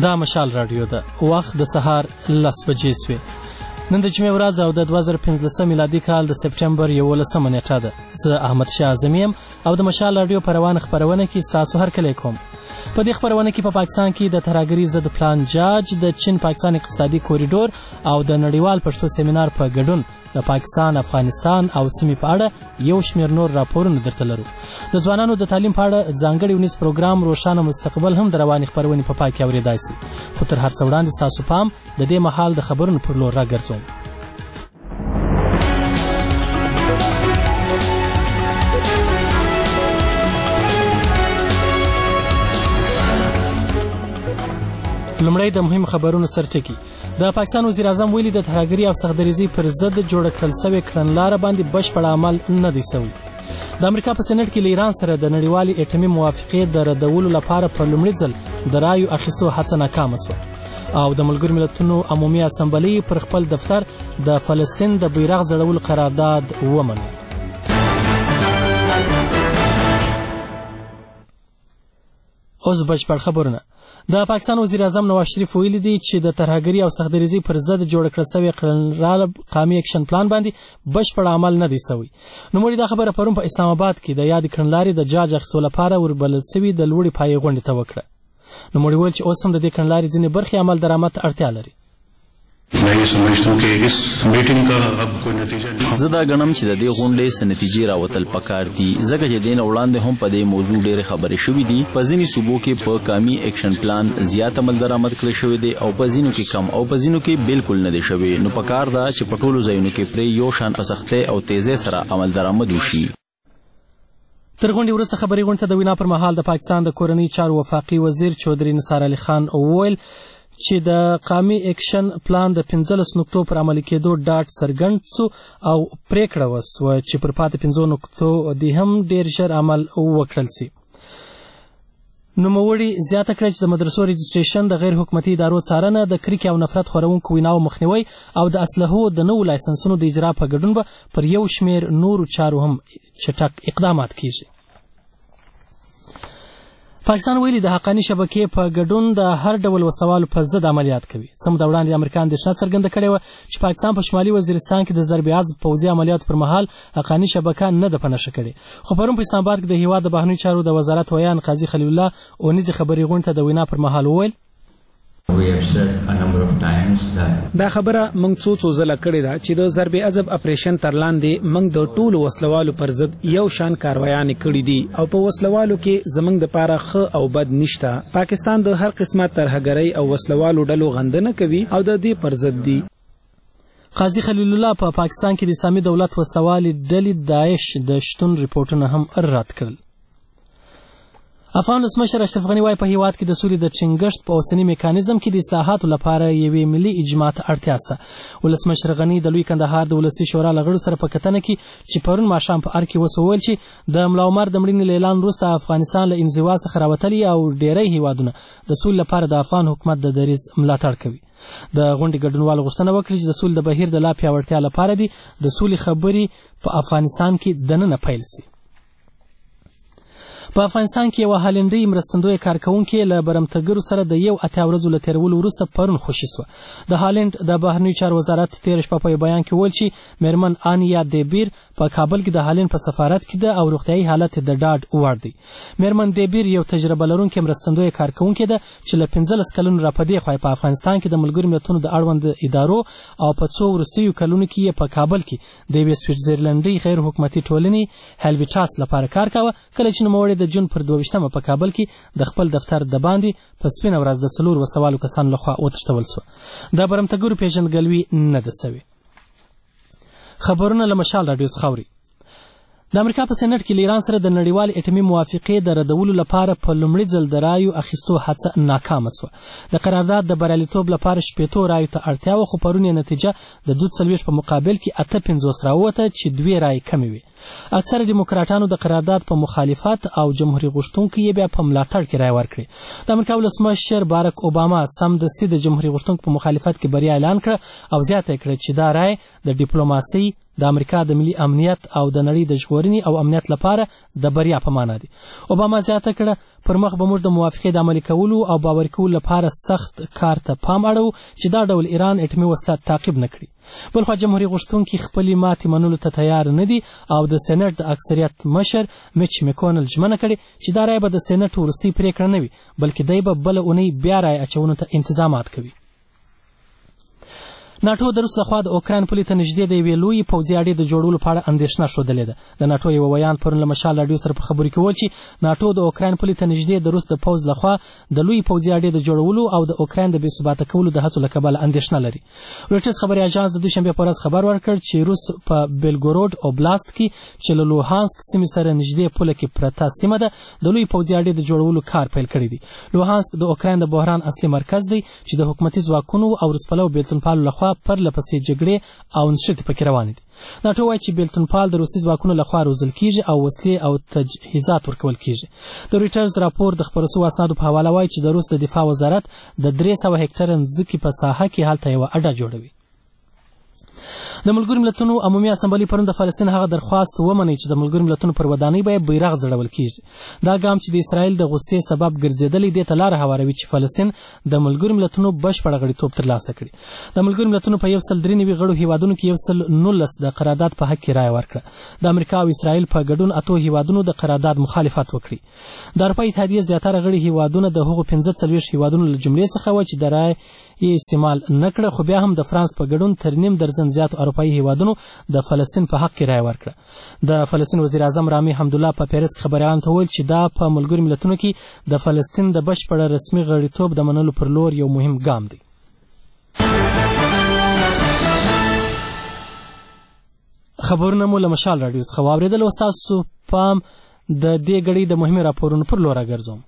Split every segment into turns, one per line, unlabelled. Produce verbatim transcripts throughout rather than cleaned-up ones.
دا مشال رادیو ده. وخت د سهار لس بجې سوې. نن د جمعې ورځ او د دوه زره پنځلسم میلادي کال د سپټمبر یولسمه نیټه ده. زه احمد شاه اعظمي یم او د مشال رادیو په روانه خپرونه کې ستاسو هرکلی کوم. په دې خپرونه کې په پا پاکستان کې د ترهګرۍ ضد پلان جاج، د چین پاکستان اقتصادي کوریډور او د نړیوال پښتو سیمینار په ګډون د پاکستان، افغانستان او سیمې په اړه یو شمېر نور راپورونه درته لرو. د ځوانانو د تعلیم په اړه ځانګړی ونیز پروګرام روښانه مستقبل هم د روانې خپرونې په پای کې اورېدای شي. خو تر هر څه وړاندې ستاسو پام د دې مهال د خبرونو پر لور راګرځوم. لومړی د مهم خبرونو سرټکي. د پاکستان وزیر اعظم ویلي د ترهګرۍ او سختدریزۍ پر ضد جوړه کړل سوې کړنلاره باندې بشپړ عمل نه دی سوی. د امریکا په سېنټ کې له ایران سره د نړیوالې اټومي موافقې د ردولو لپاره په لومړي ځل د رایو اخیستو هڅه ناکامه شوه او د ملګرو ملتونو عمومي اسامبلۍ پر خپل دفتر د فلسطین د بیرغ ځړولو قرارداد ومنه. اوس بشپړ خبرونه. د پاکستان وزیر اعظم نواز شریف ویلي دی چې د ترهګرۍ او سختدریزۍ پر ضد جوړ کړل سوی کړنلاره قامي اکشن پلان باندې بشپړ عمل نه دی سوی. نوموړي دا خبره پرون په اسلام آباد کې د یادې کړنلارې د جاج اخیستو لپاره وربلل سوي د لوړې پایې غونډې ته وکړه. نوموړي ویل چې اوس هم د دې کړنلارې ځینې برخې عمل درآمد ته اړتیا لري.
زه دا ګڼم چې د دې غونډې څه نتیجې راوتل پکار دي، ځکه چې دې نه وړاندې هم په دې موضوع ډېرې خبرې شوې دي. په ځینې صوبو کې په قامي اکشن پلان زیات عمل درآمد کړی شوی دی او په ځینو کې کم او په ځینو کې بالکل نه دی شوی. نو پکار ده چې په ټولو ځایونو کې پرې یو شان په سختۍ او تیزۍ سره عمل درآمد وشي.
تر غونډې وروسته خبري غونډې ته د وینا پر مهال د پاکستان د کورنۍ چارو وفاقي وزیر چودھری نثار علي خان وویل چې د قامي اکشن پلان د پنځلس نقطو پر عملي کېدو ډاډ څرګند سو او پریکړه وسوه چې پر پاتې پنځو نقطو دې هم ډېر ژر عمل وکړل سي. نوموړي زیاته کړه چې د مدرسو رجسټریشن، د غیر حکومتي ادارو څارنه، د کرکې او نفرت خورونکو ویناو مخنیوي او د اسلحو د نوو لایسنسونو د اجرا په ګډون به پر یو شمېر نورو چارو هم چټک اقدامات کیږي. پاکستان ویلي د حقاني شبکې په ګډون د هر ډول وسوالو پر ضد عملیات کوي. څه موده وړاندې امریکا اندېښنه څرګنده کړې وه چې پاکستان په شمالي وزیرستان کې د ضرب عضب پوځي عملیاتو پر مهال حقاني شبکه نه ده په نښه کړې. خو پرون په اسلام آباد کې د هېواد د بهرنیو چارو د وزارت ویان قاضي خلیل الله اونیزې خبري غونډې ته د وینا پر مهال وویل
دا خبره موږ څو څو ځله کړې ده چې د ضرب عضب اپریشن تر لاندې موږ د ټولو وسلوالو پر ضد یو شان کاروایانې کړې دي او په وسلوالو کې زموږ دپاره ښه او بد نشته. پاکستان د هر قسمه ترهګرۍ او وسلوالو ډلو غندنه کوي او د دې پر ضد دي.
قاضي خلیل الله په پا پاکستان کې د اسلامي دولت وسلوالې ډلې داعش د شتون ریپورټونه هم رد کړل. افغان ولسمشر اشرف غني وايي په هیواد کې د سولې د ټینګښت په اوسني میکانیزم کې د اصلاحاتو لپاره یوې ملي اجماع ته اړتیا شته. ولسمشر غني د لوی کندهار د ولسي شورا له غړو سره په کتنه کې چې پرون ماښام په ار کې وس وویل چې د ملا عمر د مړینې له اعلان وروسته افغانستان له انزوا څخه راوتلي او ډیری هیوادونه د سولې لپاره د افغان حکومت د دریځ ملاتړ کوي. د غونډې ګډونوالو غوښتنه وکړه چې د سولې د بهیر د لا پیاوړتیا لپاره دي د سولې خبرې په افغانستان کې دننه پیل شي. په افغانستان کې یوه هالنډۍ مرستندویه کارکوونکې له برمتګرو سره د یو اتیا ورځو له تېرولو وروسته پرون خوشي شوه. د هالنډ د بهرنیو چارو وزارت تېره شپه په یو بیان کې وویل چې میرمن آنیا دیبیر په کابل کې د هالنډ په سفارت کې ده او روغتیایي حالت یې د ډاډ وړ دی. میرمن دیبیر یو تجربه لرونکې مرستندویه کارکوونکې ده چې له پنځلس کلونو را په دې خوا په افغانستان کې د ملګرو ملتونو د اړوند ادارو او په څو وروستیو کلونو کې یې په کابل کې د یوې سویټزرلنډۍ غیر حکومتي ټولنې هیلویټاس لپاره کار کاوه. کله چې نوموړی د جون پر دوه ویشتمه په کابل کې د خپل دفتر د باندې په سپینه ورځ د څلور وسوالو کسانو لخوا وتښتول شوه. د برمتګرو پیژندګلوي نه ده سوې. خبرونه له مشال راډیو څخه اوري. د امریکا په سېنټ کې له ایران سره د نړیوالې اټومي موافقې د ردولو لپاره په لومړي ځل د رایو اخیستو هڅه ناکامه شوه. د قرارداد د بریالیتوب لپاره شپېتو رایو ته اړتیا وه، خو پرون یې نتیجه د دوه څلوېښت په مقابل کې اته پنځوس راووته چې دوې رایې کمې وې. اکثره ډیموکراټانو د قرارداد په مخالفت او جمهوریت غوښتونکو یې بیا په ملاتړ کې رایه ورکړې. د امریکا ولسمشر بارک اوباما سمدستي د جمهوریت غوښتونکو په مخالفت کې بریا اعلان کړه او زیاته کړه چې دا رایه د ډیپلوماسۍ د امریکا د ملي امنیت او د نړۍ د ژغورنې او امنیت لپاره د بریا په معنا دي. اوباما زیاته کړه پر مخ به موږ د موافقې د عملي کولو او باوري کولو لپاره سخت کار ته پام اړوو چې دا ډول ایران اټومي وسله تعقیب نه کړي. بلخوا جمهوریت غوښتونکي خپلې ماتې منلو ته تیار نه دي او د سېنټ د اکثریت مشر میچ میکونل ژمنه کړې چې دا رایه به د سېنټ وروستۍ پریکړه نه وي بلکې دی به بله اونۍ بیا رایه اچونو ته انتظامات کوي. ناټو د روس لخوا د اوکراین پولې ته نږدې د یوې لویې پوځي اډې د جوړولو په اړه اندېښنه ښودلې ده. د ناټو یوه ویان پرون له مشال راډیو سره په خبرو کې وویل چې ناټو د اوکراین پولې ته نږدې د روس د پوځ لخوا د لویې پوځي اډې د جوړولو او د اوکراین د بې ثباته کولو د هڅو له کبله اندېښنه لري. رویټرز خبري اژانس د دوشنبې په ورځ خبر ورکړ چې روس په بیلګورود اوبلاست کې چې له لوهانسک سیمې سره نږدې پوله کې پرته سیمه ده د لویې پوځي اډې د جوړولو کار پیل کړی دی. لوهانسک د اوکراین د بحران اصلي مرکز دی چې د حکومتي ځواکونو او روسپلو بیلتونپالو لخوا پرله پسې جګړې او نښتې پکې روانې دي. ناټو وایي چې بیلتونپال د روسي ځواکونو لخوا روزل کیږي او وسلې او تجهیزات ورکول کیږي. د رویټرز راپور د خپرو شویو اسنادو په حواله وایي چې د روس د دفاع وزارت د درې سوه هکټره ځمکې په ساحه کې هلته یوه اډه جوړوي. د ملګرو ملتونو عمومي اسامبلې پرون د فلسطین هغه درخواست ومني چې د ملګرو ملتونو پر ودانۍ به بیرغ ځړول کیږي. دا ګام چې د اسرائیل د غصې سبب ګرځېدلی دې ته لاره هواروي چې فلسطین د ملګرو ملتونو بشپړه غړیتوب ترلاسه کړي. د ملګرو ملتونو په یو سل درې نوي غړو هیوادونو کې یو سل نولس د قرارداد په حق کې رایه ورکړه. د امریکا او اسرائیل په ګډون اتو هیوادونو د قرارداد مخالفت وکړي. د اروپا اتحادیې زیاتره غړي هیوادونه د هغو پنځه څلوېښت هیوادونو له جملې څخه وو چې د رایې یې استعمال نه کړه، خو بیا هم د فرانس په ګډون تر نیم درجن زیاتو اروپایي هیوادونو د فلسطین په حق کې رایه ورکړه. د فلسطین وزیر اعظم رامي حمدالله په پیرس کې خبریالانو ته وویل چې دا په ملګرو ملتونو کې د فلسطین د بشپړه رسمي غړیتوب د منلو پر لور یو مهم ګام دی. خبرونه مو له مشال راډیو څخه واورېدل او ستاسو پام د دې ګړۍ د مهمو راپورونو پر لور راګرځوم.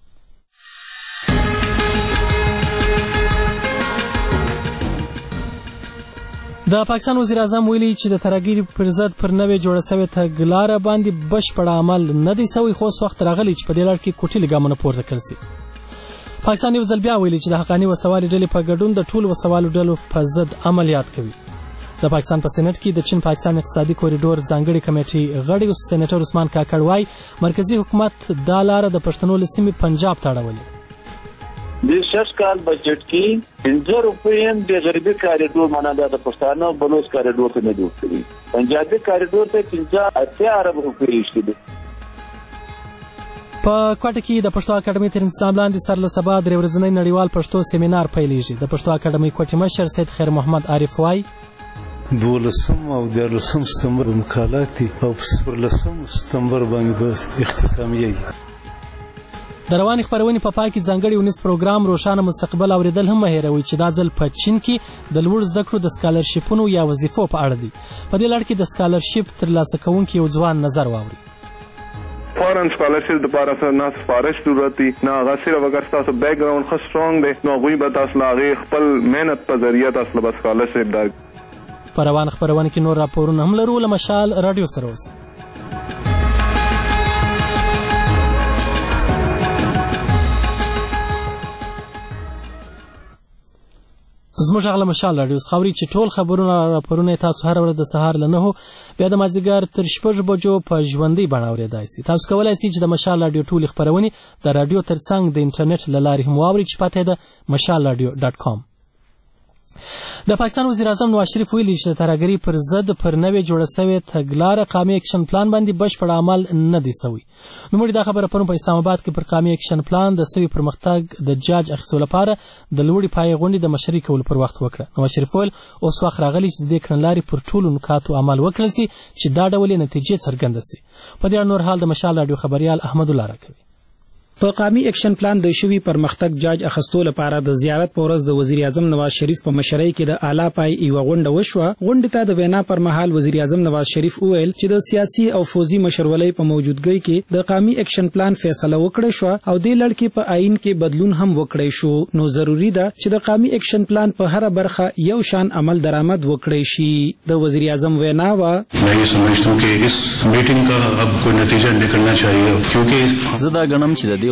د پاکستان وزیر اعظم ویلي چې د ترهګرۍ پر ضد پر نوې جوړه سوې تګلاره باندې بشپړ عمل نه دی سوی، خو اوس وخت راغلی چې په دې لړ کې کوټلي ګامونه پورته کړل سي. پاکستان یو ځل بیا ویلي چې د حقاني وسوالې ډلې په ګډون د ټولو وسوالو ډلو په ضد عملیات کوي. د پاکستان په سېنټ کې د چین پاکستان اقتصادي کوریډور ځانګړي کمیټې غړی سېنیټر عثمان کاکړ وایي مرکزي حکومت دا لاره د پښتنو له سیمې پنجاب ته اړولې.
د شش کال بجټ کې پنځه روپۍ هم د غربي کاریډور معنا د پښتانه بلوچ کاریډور ته نه جوړ کړي. پنجابي کاریډور ته پنځه اتیا ارب روپۍ شته دي.
په کوټه کې د پښتو اکاډمي تر انتظام لاندې سر له سبا درې ورځنی نړیوال پښتو سیمینار پیلیږي. د پښتو اکاډمي کوټې مشر سید خیر محمد عارف وایي
دولسم او دیارلسم ستمبر مقالات دي او په څوارلسم ستمبر باندې به اختتامیه.
د روانې خپرونې په پای کې ځانګړي ونیس پروګرام روښانه مستقبل اورېدل هم مه هېروئ چې دا ځل په چین کې د لوړ زده کړو د سکالرشیپونو یا وظیفو په اړه دی. په دې لړ کې د سکالرشیپ ترلاسه کوونکي یو ځوان نظر واوري.
فارن سکالرشپ لپاره سره نه سفارش ضرورت دی نه هغه صرف اگر تاسو بیک ګراوند ښه سټرونګ دی نو هغوی به تاسو له هغې خپل محنت په ذریعه تاسو له به سکالرشپ درکړي.
په روانه خپرونه کې نور راپورونه هم لرو. له مشال راډیو سره اوسئ. زموږ غږ له مشال راډیو څخه اورئ چې ټول خبرونه راپورونه تاسو هره ورځ د سهار له نهو بیا د مازدیګر تر شپږو بجو په ژوندۍ بڼه اورېدای سي. تاسو کولی سئ چې د مشال راډیو ټولې خپرونې د راډیو تر څنګ د انټرنیټ له لارې هم واورئ چې پته یې ده مشال راډیو ډاټ کام. د پاکستان وزیر اعظم نواز شریف ویلي چې د ترهګرۍ پر ضد پر نوې جوړه سوې تګلاره قامي اکشن پلان باندې بشپړ عمل نه دی سوی. نوموړي دا خبره پرون په اسلام آباد کې پر قامي اکشن پلان د سوي پرمختګ د جاج اخیستو لپاره د لوړې پایې غونډې د مشري کولو پر وخت وکړه. نواز شریف ویل اوس وخت راغلی چې د دې کړنلارې پر ټولو نکاتو عمل وکړل سي چې دا ډول نتیجې څرګنده سي. په دې اړه نور حال د مشال راډیو خبریال احمد الله راکوي.
په قامي اکشن پلان د شوي پرمختګ جاج اخستو لپاره د زیارت په ورځ د وزیر اعظم نواز شریف په مشرۍ کې د اعلی پای یوه غونډه وشوه. غونډې ته د وینا پر مهال وزیر اعظم نواز شریف وویل چې د سیاسي او فوزي مشرولۍ په موجودګۍ کې د قامي اکشن پلان فیصله وکړه شوه او دې لړ کې په آئین کې بدلون هم وکړی شو. نو ضروري ده چې د قامي اکشن پلان په هره برخه یو شان عمل درآمد وکړی شي. د وزیر اعظم وینا وا
मैं ये समझता हूं कि इस मीटिंग का अब कोई नतीजा निकलना चाहिए क्योंकि
زه دا غنم چې د دې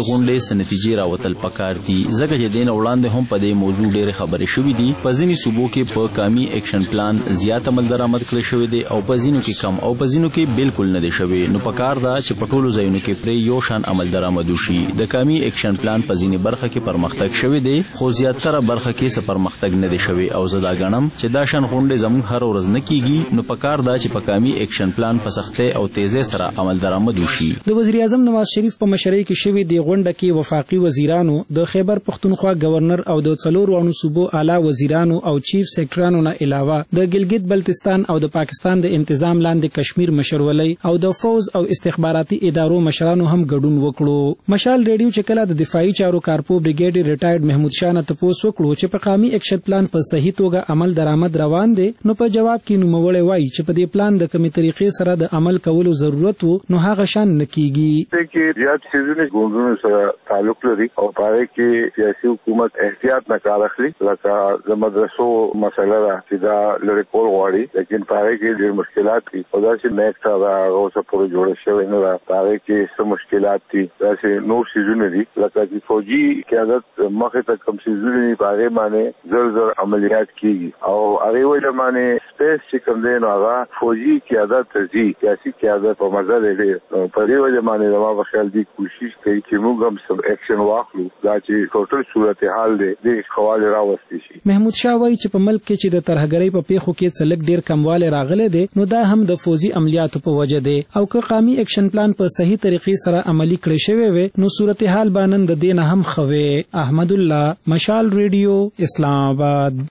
دې غونډې سنتیجې راوتل پکار دي ځکه چې دین وړاندې هم په دې موضوع ډېرې خبرې شوې دي په ځینې صوبو کې په کامي اکشن پلان زیات عمل درآمد کړی شوی دی او په ځینو کې کم او په ځینو کې بالکل نه دی شوی نو پکار دا چې په ټولو ځایونو کې پرې یو شان عمل درآمد وشي د کامي اکشن پلان په ځینې برخه کې پرمختګ شوی دی خو زیاتره برخه کې څه پرمختګ نه دی شوی او زه دا ګڼم چې دا شان غونډې زموږ هر ورځ نه کیږي نو پکار دا چې په کامي اکشن پلان په سختۍ او تیزی سره عمل درآمد وشي
د وزیر اعظم نواز شریف په مشرۍ کې شوې د غونډه کې وفاقي وزیرانو د خیبر پختونخوا گورنر او د څلورو اڼو صوبو اعلی وزیرانو او چیف سیکرټرانو نه علاوه د ګلګت بلتستان او د پاکستان د انتظام لاندې کشمیر مشرولۍ او د فوز او استخباراتي ادارو مشرانو هم ګډون وکړو مشال ریډیو چې کله د دفاعي چارو کارپو بریګیډ ریټایرډ محمود شاه نه تپوس وکړو چې په قامي اکشن پلان په صحیح توګه عمل درآمد روان دي نو په جواب کې نوموړی وایي چې په دې پلان د کومې طریقې سره د عمل کولو ضرورت وو نو هغه شان نه کیږي
چې زیات سیزني ګوندونو سره تعلق لري او پاره کې سیاسي حکومت احتیاط نه کار اخلي لکه د مدرسو مسله ده چې دا لري کول غواړي لیکن پاره کې ډېر مشکلات دي او دا چې نیک تا دا اوسه پوره جوړ شوی نه ده پاره کې څه مشکلات دي دا چې نور سیزونه دي لکه چې فوجي قیادت مخه ته کم سیزونه دي پاره باندې زر زر عملیات کیږي او هغه وجه باندې سپیس چې کوم دی نو هغه فوجي قیادت ترځي سیاسي قیادت په مزه لري په دې وجه باندې زما په خیال دی کوشش کوي چې موږ هم سم اکشن واخلو دا چې ټوټل صورتحال دی د خواله راوستي شي
محمود شاه وایي چې په ملک کې چې د ترهګرۍ په پیښو کې څلک ډیر کمواله راغله دي نو دا هم د فوجي عملیاتو په وجه دی او که قامي اکشن پلان په صحیح طریقې سره عملی کړی شوی وي نو صورتحال باندې د دین هم خوي احمد الله مشال ریډیو اسلام آباد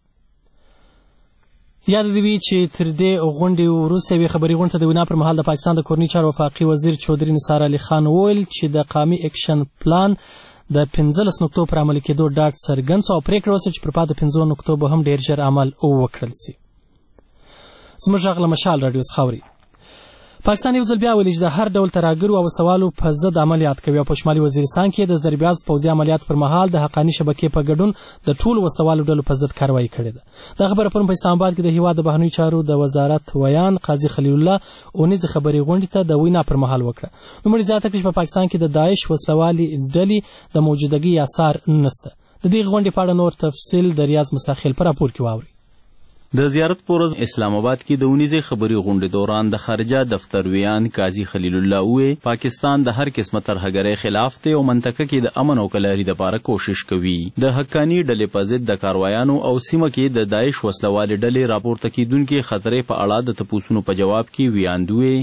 یاد دی وی چې تر دې غونډې وروسته وی خبري غونډه د وینا پر مهال د پاکستان د کورنی چارو وفاقي وزیر چودري نثار علي خان وویل چې د قامي اکشن پلان د پنځلس نقطو پر عمل کېدو ډاټ څرګند او پریکړه وشوه چې پر پاتې پنځو نقطو به هم ډیر ژر عمل وکړل شي زموږ غږ مشال رادیو خاوري پاکستان یو ځل بیا ویلي چې د هر ډول ترهګرو او سوالو په ضد عملیات کوي او په شمالي وزیرستان کې د ضربیاز پوځي عملیات پر مهال د حقاني شبکې په ګډون د ټولو وسوالو ډلو په ضد کاروایی کړې ده دا خبره پرون په اسلام آباد کې د هیواد د بهرنیو چارو د وزارت ویان قاضي خلیل الله اونیز خبري غونډې ته د وینا پر مهال وکړه نو مړي زیاته کړي په پاکستان کې د داعش وسلوالي ډلې د موجودګي آثار نشته د دې غونډې په اړه نور تفصیل د ریاض مساخیل پر راپور کې واوري
د زیارت پورز اسلام آباد کې د اونیزې خبري غونډې دوران د خارجه دفتر ویان قاضي خلیل الله وی پاکستان د هر قسمه ترهګرۍ خلاف ته او منطقه کې د امن او کلاري لپاره کوشش کوي د حقانی ډلې په ضد د کاروایانو او سیمه کې د داعش وسلوال ډلې راپورته کیدونکو خطرې په اړه د تپوسونو په جواب کې ویاندوي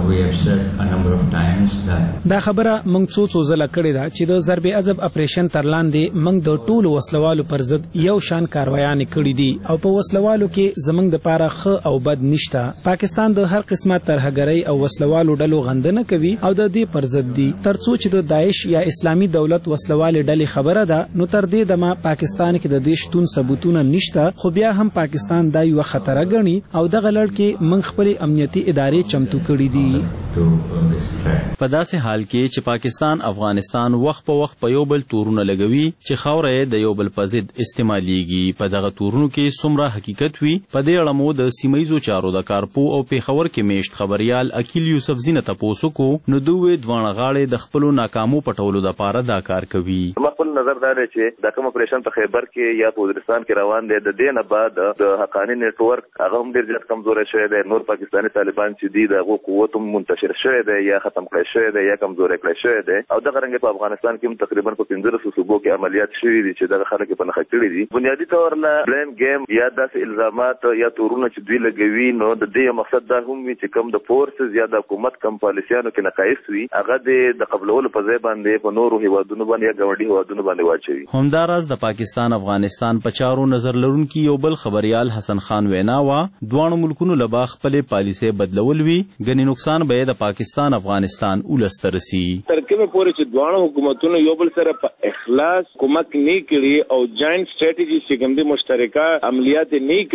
دا خبره موږ څو څو ځله کړې ده چې د ضرب عذب اپریشن تر لاندې موږ د ټولو وسلوالو پر ضد یو شان کاروایان کړې دي او په وسلوالو کې زمنګ د پاره خ او بد نشته پاکستان د هر قسمه ترهګرۍ او وسلوالو ډلو غندنه کوي او د دې پر ضد دي ترڅو چې د داعش یا اسلامي دولت وسلوال ډلې خبره ده نو تر دې دمه پاکستان کې د دې شتون ثبوتونه نشته خو بیا هم پاکستان دا یو خطر غني او دغه لړ کې من خپل امنیتي ادارې چمتو کړې دي
په داسې حال کې چې پاکستان افغانستان وخت په وخت په یو بل تورونه لګوي چې خاورې د یو بل په ضد استعماليږي په دغه تورونو کې څومره حقیقت وي په دې اړه مو د سیمایزو چارو د کارپو او پیښور کې میشت خبريال اکیل یوسف زینت تاسو کو نو دوی دوه غاړې د خپل ناکامو پټولو د پاره دا کار کوي
خپل نظر دا دی چې د کوم اپریشن په خیبر کې یا په وزیرستان کې روان دي د دې نه بعد د حقانی نت ورک هغه هم ډیر زیات کمزوري شوی دی نور پاکستاني طالبان چې دي دغه قوت هم منتشر شوی دی یا ختم کړی شوی دی یا کمزوري کړی شوی دی او دغه رنګ په افغانستان کې هم تقریبا په پنځه صوبو کې عملیات شوي دي چې دغه خلک په نخښه کړی دي بنیادی تور نه بلین گیم یا داسې الزامات یا تورونه چې دوی لګوي نو د دې مقصد دا هم وي چې کم د فورسز یا د حکومت کم پالیسیانو کې نقایص وي هغه د قبلولو په ځای باندې په نورو هیوادونو باندې یا ګاونډي هیوادونو باندې واچوي
همداراز د پاکستان افغانستان په چارو نظر لرونکي یو بل خبريال حسن خان وینا وا دوه ملکونو لبا خپل پالیسي بدلول وی غني نقصان به د پاکستان افغانستان ولسترسي
ترکه پورې چې دوه حکومتونو یو بل سره په اخلاص کومک نه کړي او جاینټ سټریټیجی چې کوم دي مشترکه عملیات نه کړي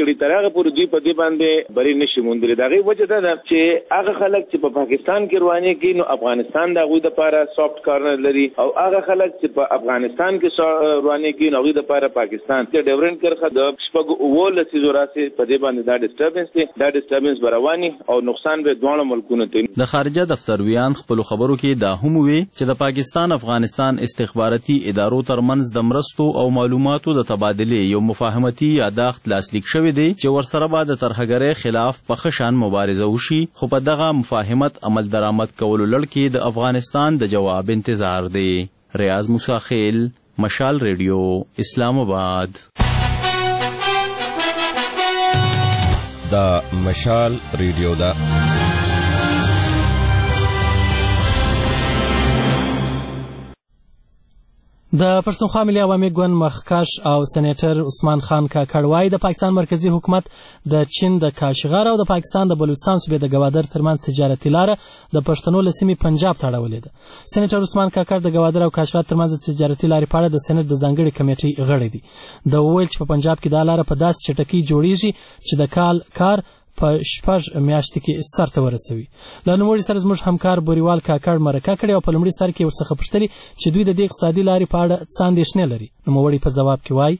کړي تر هغه پورې دوی په دې باندې بری نشي موندلي. د هغې وجه دا ده چې هغه خلک چې په پاکستان کې روانې کړي نو افغانستان د هغوی دپاره سافټ کارنر لري او هغه خلک چې په افغانستان کې روانې کړي نو هغوی دپاره پاکستان د ډیورنډ کرښه د شپږو اووه لسیزو راسې په دې باندې دا ډسټربنس دی. دا ډسټربنس به رواني او نقصان به دواړو ملکونو ته.
د خارجه دفتر ویان خپلو خبرو کې دا هم وی چې د پاکستان افغانستان استخباراتي ادارو ترمنځ د مرستو او معلوماتو د تبادلې یو مفاهمتي یاداښت لاسلیک شوی دی چې ورسره به د ترهګرۍ خلاف په ښه شان مبارزه وشي، خو په دغه مفاهمت عمل درآمد کولو لړ کې د افغانستان د جواب انتظار دی. ریاض موسی خیل، مشال ریډیو، اسلام آباد.
دا مشال ریډیو دا
د پښتونخوا ملي عوامي ګوند مخکښ او سېنیټر عثمان خان کاکړ وایي د پاکستان مرکزي حکومت د چین د کاشغر او د پاکستان د بلوچستان صوبې د ګوادر ترمنځ تجارتي لاره د پښتنو له سیمې پنجاب ته اړولې ده. سېنیټر عثمان کاکړ د ګوادر او کاشغر ترمنځ د تجارتي لارې په اړه د سېنیټ د ځانګړې کمیټې غړی دي. د وویل چې په پنجاب کې دا لاره په داسې چټکۍ جوړیږي چې د کال کار په شپږ میاشتې کې سر ته ورسوي. له نوموړي سره زموږ همکار بوریوال کاکړ مرکه کړې او په لومړي سر کې ورڅخه پوښتلي چې دوی د دې اقتصادي لارې په اړه څه اندېښنې لري. نوموړي په ځواب کې وایي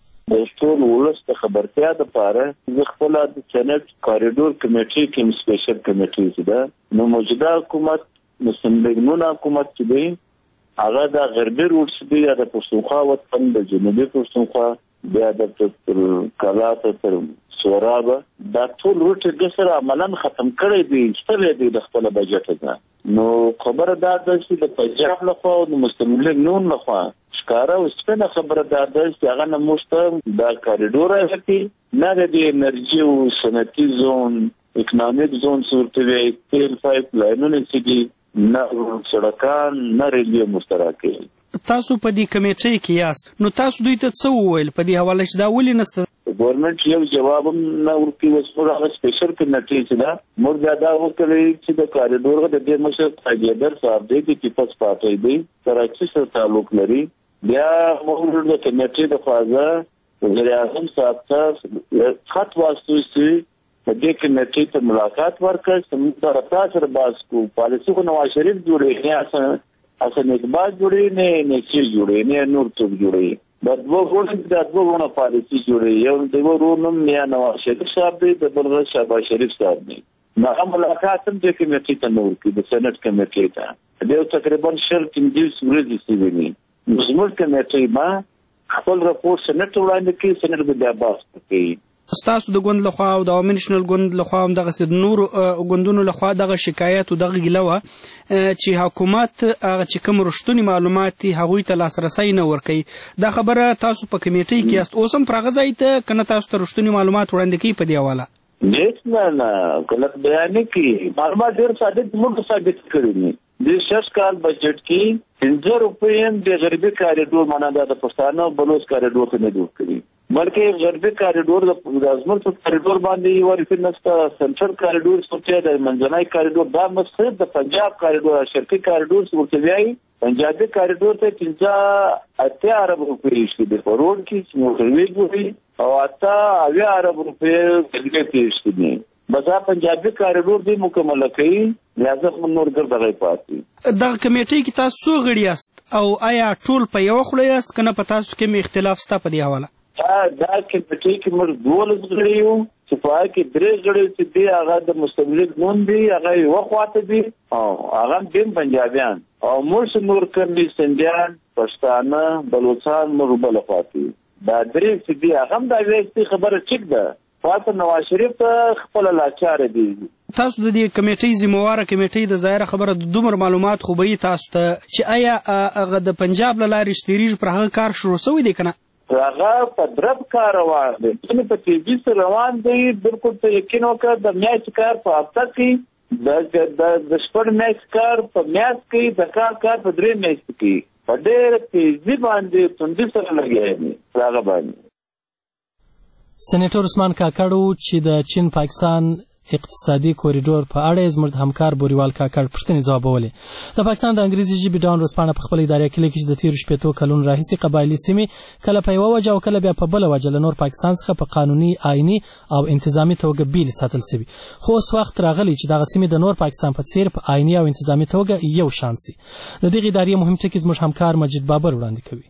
د ټول ولس د خبرتیا دپاره زه خپله د سېنیټ کاریډور کمیټې کې سپیشل کمیټې چې ده نو موجوده حکومت مسلم لیګ نون حکومت چې دی هغه د غربي روټ چې دی یا د پښتونخوا وطن د جنوبي پښتونخوا بیا د تر کلا ته تر سورابه دا ټول روټ د سره عملاً ختم کړی دی ستړی دی د خپل بجټ نه. نو خبره دا ده چې د پنجاب لخوا او د مسلم لیګ نون لخوا ښکاره او سپینه خبره دا ده چې هغه نه موږ ته دا کاریډور راځي نه د انرژي او صنعتي زون اکنامک زون ورته وایي تیل پایپ لاینونه چې دي نه سړکان نه ریلوې مشترکې.
تاسو په دې کمیټې کې یاست نو تاسو دوی ته څه وویل په دې حواله چې دا ولې نسته؟
ګورنمنټ یو جواب هم نه ورکوي. اوس موږ هغه سپیشل کمیټې چې ده موږ بیا دا وکړی چې د کاریډور د دې مشر حیدر صاحب دی چې پیپلز پارټۍ دی کراچي سره تعلق لري. بیا موږ د کمیټې د خواځه وزیر اعظم صاحب ته خط واستوي چې په دې کمیټې ته ملاقات ورکړ چې موږ سره تاسو سره بحث کوو. پالیسي خو نواز شریف جوړوي نه حسن اقبال جوړوي نه نقشې جوړوي نه نور څوک جوړوي. د دوه غوڼو د دوه غوڼو پالیسي جوړوي. یو د یو ورور نوم یا نواز شریف صاحب دی د بل غږ شهباز شریف صاحب دی. نو هغه ملاقات هم دې کمیټې ته نه ورکوي د سېنیټ کمیټې ته. د یو تقریبا شل پنځوس ورځې شوې دي. زموږ کمیټې ما خپل راپور سېنیټ ته وړاندې کړي. سېنیټ به بیا بحث کوي.
ستاسو د ګوند لخوا او د عوامي نېشنل ګوند لخوا هم دغسې د نورو ګوندونو لخوا دغه شکایت او دغه ګیله وه چې حکومت هغه چې کوم رښتوني معلومات دي هغوی ته لاسرسی نه ورکوي. دا خبره تاسو په کمیټۍ کې یاست اوس هم پر هغه ځای ته که نه تاسو ته رښتوني معلومات وړاندې کوي په دې حواله؟
هېڅ نه نه غلط بیان نه کوي. معلومات ډېر ثابت موږ ثابت کړي دي. د شش کال بجټ کې پنځه روپۍ هم د غربي کاریډور معنا دا د پښتانه او بلوچ کاریډور ته نه جوړ کړي بلکې غربي کاریډور د ازمر په کاریډور باندې یو ورته نسته. سنټرل کاریډور څه د منځنۍ کاریډور دا مقصد د پنجاب کاریډور شرقي کاریډور څه وایي پنجابي کاریډور ته پنځه اتیا ارب روپۍ شي د روډ کې موټروي جوړي او اته اویا ارب روپۍ دلته کې شي دي. بزا پنجابي کاریډور دی مکمل کوي لہذا نور ګرځي پاتې.
دغه کمیټې کې تاسو څو غړي یاست او آیا ټول په یو خوله یاست که نه په تاسو کې مې اختلاف شته په دې حواله؟
دا کمیټې کې موږ دولس غړي یو چې په هغه کې درې غړي چې دی هغه د مسلم لیګ نون دی هغه یو خواته دي او هغه هم پنجابیان او موږ نور کندي سندیان پښتانه بلوچستان موږ بل خواته دا درې چې دی هغه هم دا وایي خبره ټیک ده. فاطمه نواز شریف خپل لاچار دي.
تاسو د دې کمیټې ذمہواره کمیټې د ظاهره خبره د دومره معلومات خو به تاسو ته چې آیا هغه د پنجاب له لارې شتیریږي پر هغه کار شروع شوی دی که نه؟
هغه په درب کار روان دی ځینې په تیزي سره روان دی. بالکل ته یقین وکړه د میاشت کار په هفته کې د شپږ میاشت کار په میاشت کې د کار کار په درې میاشت کې په ډېره تیزي باندې توندي سره لګیا دی هغه باندې.
سېنیټر عثمان کاکړ چې د چین پاکستان اقتصادي کوریډور په اړه زموږ همکار بوریوال کاکړ پوښتنې ځوابولې. د پاکستان د انګریزي ژبې ډاون ورځپاڼه په خپل ادارې کې لیکي چې د تیرو شپېتو کلونو راهیسې قبایلي سیمې کله په یوه وجه او کله بیا په بله وجه له نور پاکستان څخه په قانوني آئیني او انتظامي توګه بیلې ساتل شوي، خو اوس وخت راغلی چې دغه سیمې د نور پاکستان په څیر په آئیني او انتظامي توګه یو شان سي. د دغې ادارې مهم ټکي زموږ همکار مجید بابر وړاندې کوي.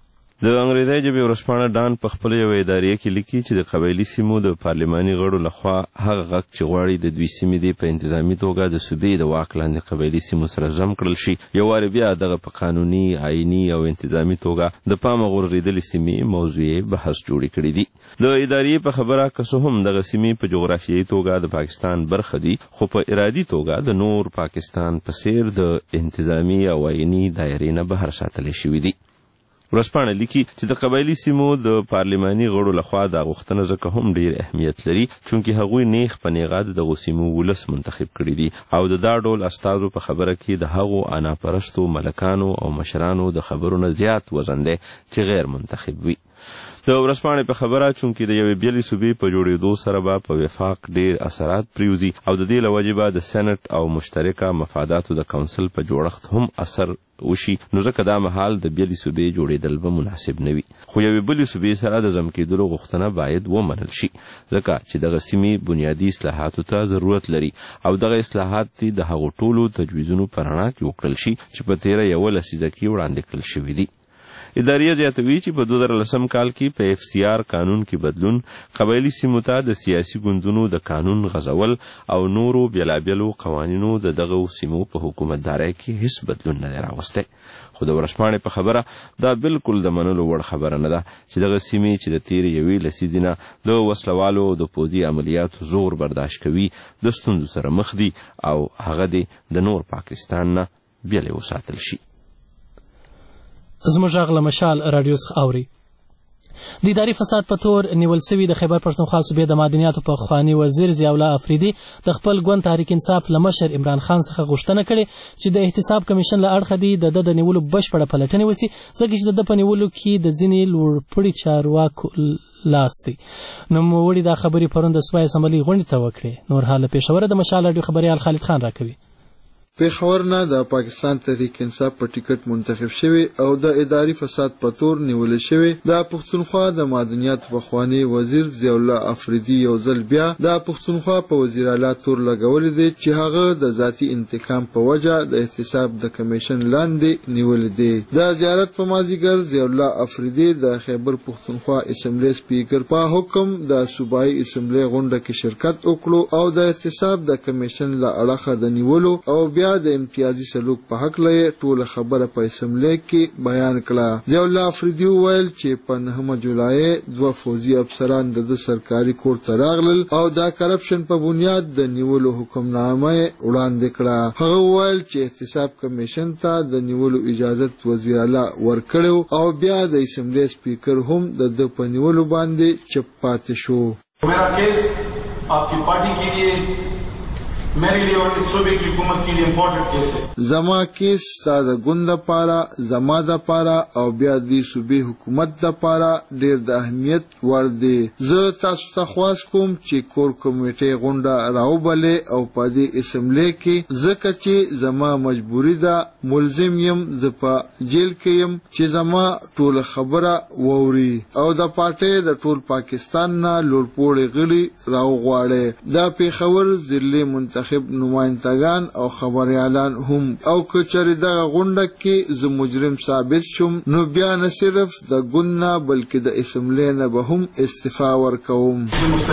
د انګریزي ژبې ورځپاڼه ډان په خپل یو ادارې کې لیکي چې د قبایلي سیمو د پارلماني غړو لخوا هغه غږ چې غواړي د دوی سیمې دې په انتظامي توګه د صوبې د واک لاندې قبایلي سیمو سره ضم کړل شي، یو وارې بیا دغه په قانوني آئیني او انتظامي توګه د پامه غورځېدلې سیمې موضوع بحث جوړې کړي دي. د ادارې په خبره که څه هم دغه سیمې په جغرافیایي توګه د پاکستان برخه دي، خو په ارادي توګه د نور پاکستان په څیر د انتظامي او آئیني دایرې نه بهر ساتلې شوي دي. ورځپاڼه لیکي چې د قبایلي سیمو د پارلماني غړو لخوا دا غوښتنه ځکه هم ډیر اهمیت لري چونکې هغوی نیغ په نیغه د دغو سیمو ولس منتخب کړي دي او د دا ډول استازو په خبره کې د هغو اناپرستو ملکانو او مشرانو د خبرو نه زیات وزن دی چې غیر منتخب وي. د ورځپاڼې په خبره چونکې د یوې بېلې صوبې په جوړېدو سره به په وفاق ډېر اثرات پرېوځي او د دې له وجې به د سینټ او مشترکه مفاداتو د کونسل په جوړښت هم اثر وشي، نو ځکه دا مهال د بېلې صوبې جوړېدل به مناسب نه وي، خو یوې بلې صوبې سره د ضم کېدلو غوښتنه باید ومنل شي ځکه چې دغه سیمې بنیادي اصلاحاتو ته ضرورت لري او دغه اصلاحات دې د هغو ټولو تجویزونو په رڼا کې وکړل شي چې په تېره یوه لسیزه کې وړاندې کړل شوي دي. اداریه زیاتوي چې په دوه زره لسم کال کې په اف سی آر قانون کې بدلون قبایلي سیمو ته د سیاسي ګوندونو د قانون غځول او نورو بیلابیلو قوانینو د دغه سیمو په حکومتدارۍ کې هیڅ بدلون نه دی راوستی، خو د ورځپاڼې په خبره دا بالکل د منلو وړ خبره نه ده چې دغه سیمې چې د تېرې یوې لسیزې نه د وسلوالو د پوځي عملیاتو زور برداشت کوي د ستونزو سره مخ دي او هغه دې د نور پاکستان نه بیلې وساتل شي.
زموږ غږ له مشال راډیو څخه اوري. د اداري فساد په تور نیول سوي د خیبر پښتونخوا صوبې د معدنیاتو پخواني وزیر ضیاء الله افریدي د خپل ګوند تحریک انصاف له مشر عمران خان څخه غوښتنه کړې چې د احتساب کمیشن له اړخه دي د ده د نیولو بشپړه پلټنې وسي، ځکه چې د ده په نیولو کې د ځینې لوړپوړي چارواکو لاس دی. نوموړي دا خبرې پرون د صوبایي اسمبلۍ غونډې ته وکړې. نور حال له پېښوره د مشال راډیو خبریال خالد خان راکوي.
پېښور نه د پاکستان تحریک انصاف په ټیکټ منتخب شوی او د اداري فساد په تور نیول شوی د پښتونخوا د معدنیاتو پخوانی وزیر ضیاء الله افریدي یو ځل بیا د پښتونخوا په وزیر اعلی تور لګولې دی چې هغه د ذاتي انتقام په وجه د احتساب د کمیشن لاندې نیول دی. د زیارت په مازیګر ضیاء الله افریدي د خیبر پښتونخوا اسمبلی سپیکر په حکم د صوبایي اسمبلی غونډه کې شرکت وکړو او د احتساب د کمیشن له اړخه د نیولو او بیا د امتیازي سلوک په حق لې ټول خبره په اسمبلی کې بیان کړه. ضیاء الله افریدي وویل چې په نهمه جولای دوه فوجي افسران د سرکاري کور ته راغلل او دا کرپشن په بنیاد د نیولو حکمنامه وړاندې کړه. هغه وویل چې احتساب کمیشن ته د نیولو اجازت وزیر اعلی ورکړو او بیا د اسمبلی سپیکر هم د د په نیولو باندې چپ پاتې شو.
मेरा केस आपकी पार्टी के लिए मेरे लिए और इस सूबे की हुकूमत के लिए इम्पोर्टेंट केस है.
زما کیس تا د ګوند لپاره زما د لپاره او بیا د صوبې حکومت لپاره ډیر د اهمیت وړ دی. زه تاسو ته خواست کوم چې کور کمیټې غونډه راوبلې او په دې اسمبلی کې ځکه چې زما مجبوري ده ملزم یم زه په جیل کې یم چې زما ټول خبره ووري او د پارټۍ د ټول پاکستان نه لوړپوړي غړي راوغواړي. دا پېښور ضلعي منتخب منتخب نمائندگان او خبريالان هم او کچری دغه غونډه کې زه مجرم ثابت شوم نو بیا نه صرف د ګوند بلکې د اسمبلی نه به هم استعفا ورکوم.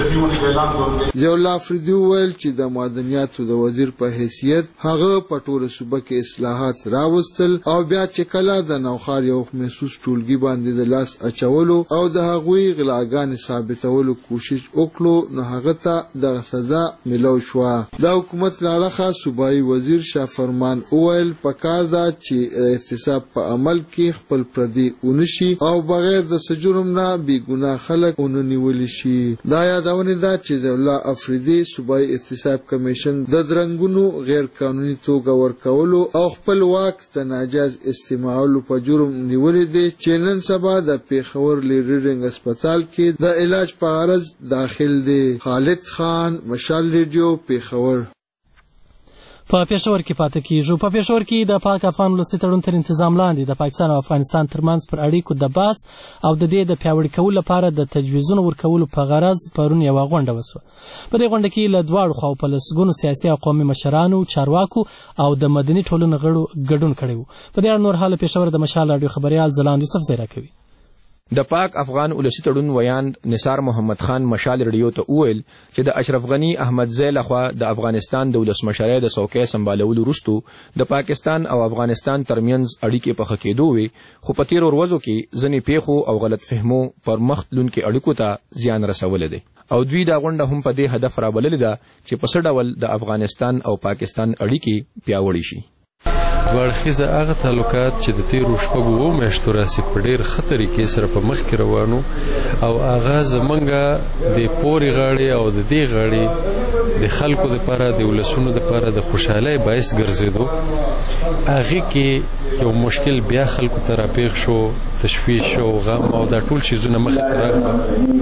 ضیاء الله افریدي وویل چې د معدنیاتو د وزیر په حیثیت هغه په ټوله صوبه کې اصلاحات راوستل او بیا چې کله د نوښار یو محسوس ټولګي باندې د لاس اچولو او د هغوی غلاګانې ثابتولو کوشش وکړو نو هغه ته د سزا ملو شو. دا حکومت لاړخه صوبایي وزیر شاه فرمان وویل پکار ده چې احتساب په عمل کې خپل پردي ونشي او بغیر د سجرم نه بیګناه خلک ونیول شي. دا یادونه ده چې ضیاء الله افریدي صوبایي احتساب کمیشن د درنګونو غیر قانوني توګه ورکولو او خپل واک د ناجایز استعمالولو په جرم نیولې دي چې نن سبا د پیښور لیډرینګ هسپتال کې د علاج په غرض داخل دي. خالد خان، مشال ریډیو، پیښور.
په پېښور کې پاتې کیږو. په پېښور کې د پاک افغان ولسي تړون تر انتظام لاندې د پاکستان او افغانستان ترمنځ پر اړیکو د بحث او د دې د پیاوړي کولو لپاره د تجویزونو ورکولو په غرض پرون یوه غونډه وسوه. په دې غونډه کې له دواړو خواو په لسګونو سیاسي او قومي مشرانو، چارواکو او د مدني ټولنې غړو ګډون کړی و. په دې اړه نور حال پېښور د مشال راډیو خبریال ځلاند یوسف زیرا کوي.
د پاک افغان ولسی تړون ویاند نثار محمد خان مشال ریډیو ته وویل چې د اشرف غنی احمدزی لخوا د افغانستان د ولسمشرۍ د څوکۍ سمبالولو وروسته د پاکستان او افغانستان ترمنځ اړیکې پخه کېدو وي، خو په تېرو ورځو کې ځینې پیښو او غلط فهمو پر مخ تلونکو اړیکو ته زیان رسولی دی او دوی دا غونډه هم په دې هدف رابللې ده چې په څه ډول د افغانستان او پاکستان اړیکې پیاوړې شي.
دوړخیزه هغه تعلقات چې د تیرو شپږو اوو میاشتو راسې په ډېر ښه طریقې سره په مخ کې روانو او هغه زمونږ د پورې غاړې او د دې غاړې د خلکو دپاره د ولسونو دپاره د خوشحالۍ باعث ګرځېدو. هغې کې یو مشکل بیا خلکو ته راپېښ شو، تشویش او غم او دا ټول چیزونه مخې ته راغله.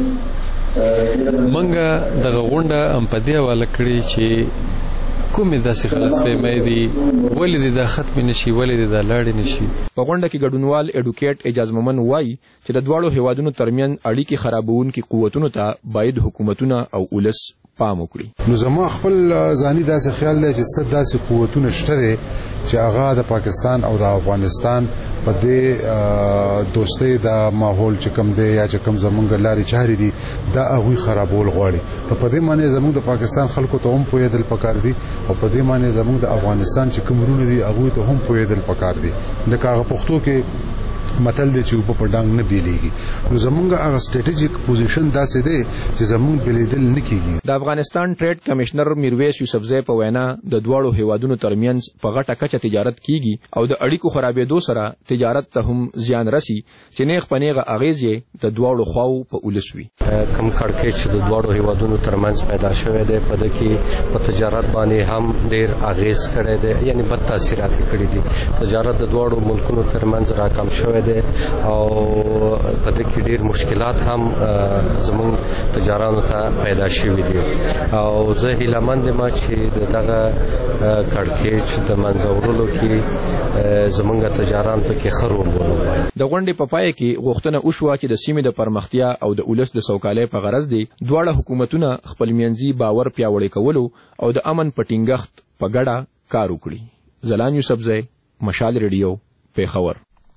موږ دغه غونډه هم په دې حواله کړې چې کومې داسې غلط فهمۍ دي، ولې دې دا ختمې نشي، ولې دې دا لاړې نشي.
په غونډه کې ګډونوال ایډوکیټ اعجاز مومن وایي چې د دواړو هیوادونو ترمنځ اړیکې خرابوونکي قوتونو ته باید حکومتونه او ولس پام وکړي.
نو زما خپل ځاني داسې خیال دی چې څه داسې قوتونه شته دي چې هغه د پاکستان او د افغانستان په دې دوستۍ د ماحول چې کوم دی یا چې کوم زمونږ لارې چارې دي دا هغوی خرابول غواړي. نو په دې معنی زمونږ د پاکستان خلکو ته هم پوهېدل پکار دي او په دې معنی زمونږ د افغانستان چې کوم ورونه دي هغوی ته هم پوهېدل پکار دي. لکه هغه پښتو کې متل دی چې اوبه په ډنګ نه بیلیږي. نو زمونږ هغه سټریټیجیک پوزیشن داسې دی چې زمونږ بیلیدل نه کیږي.
د افغانستان ټریډ کمشنر میرویس یوسفزی په وینا د دواړو هیوادونو ترمنځ په غټه کچه تجارت کیږي او د اړیکو خرابېدو سره تجارت ته هم زیان رسی چې نیغ په نیغه اغیز یې د دواړو خواو په ولس وي.
کم کړکېچ چې د دواړو هیوادونو ترمنځ پیدا شوی دی په دې کې په تجارت باندې هم ډېر اغیز کړی دی، یعنی بد تاثیرات کړي دي. تجارت د دواړو ملکونو ترمنځ راکم شوی دی او په دې کې ډېر مشکلات هم زموږ تجارانو ته پیدا شوي دي او زه هیلهمند یم چې دغه کړکېچ د منځه وړلو کې زموږ تجاران پکې ښه رول ولوبوي.
د غونډې په پای کې غوښتنه وشوه چې د سیمې د پرمختیا او د ولس د سوکالۍ په غرض دي دواړه حکومتونه خپل منځي باور پیاوړی کولو او د امن په ټینګښت په ګډه کار وکړي. ځلان یوسفزی، مشال ریډیو، پیښور.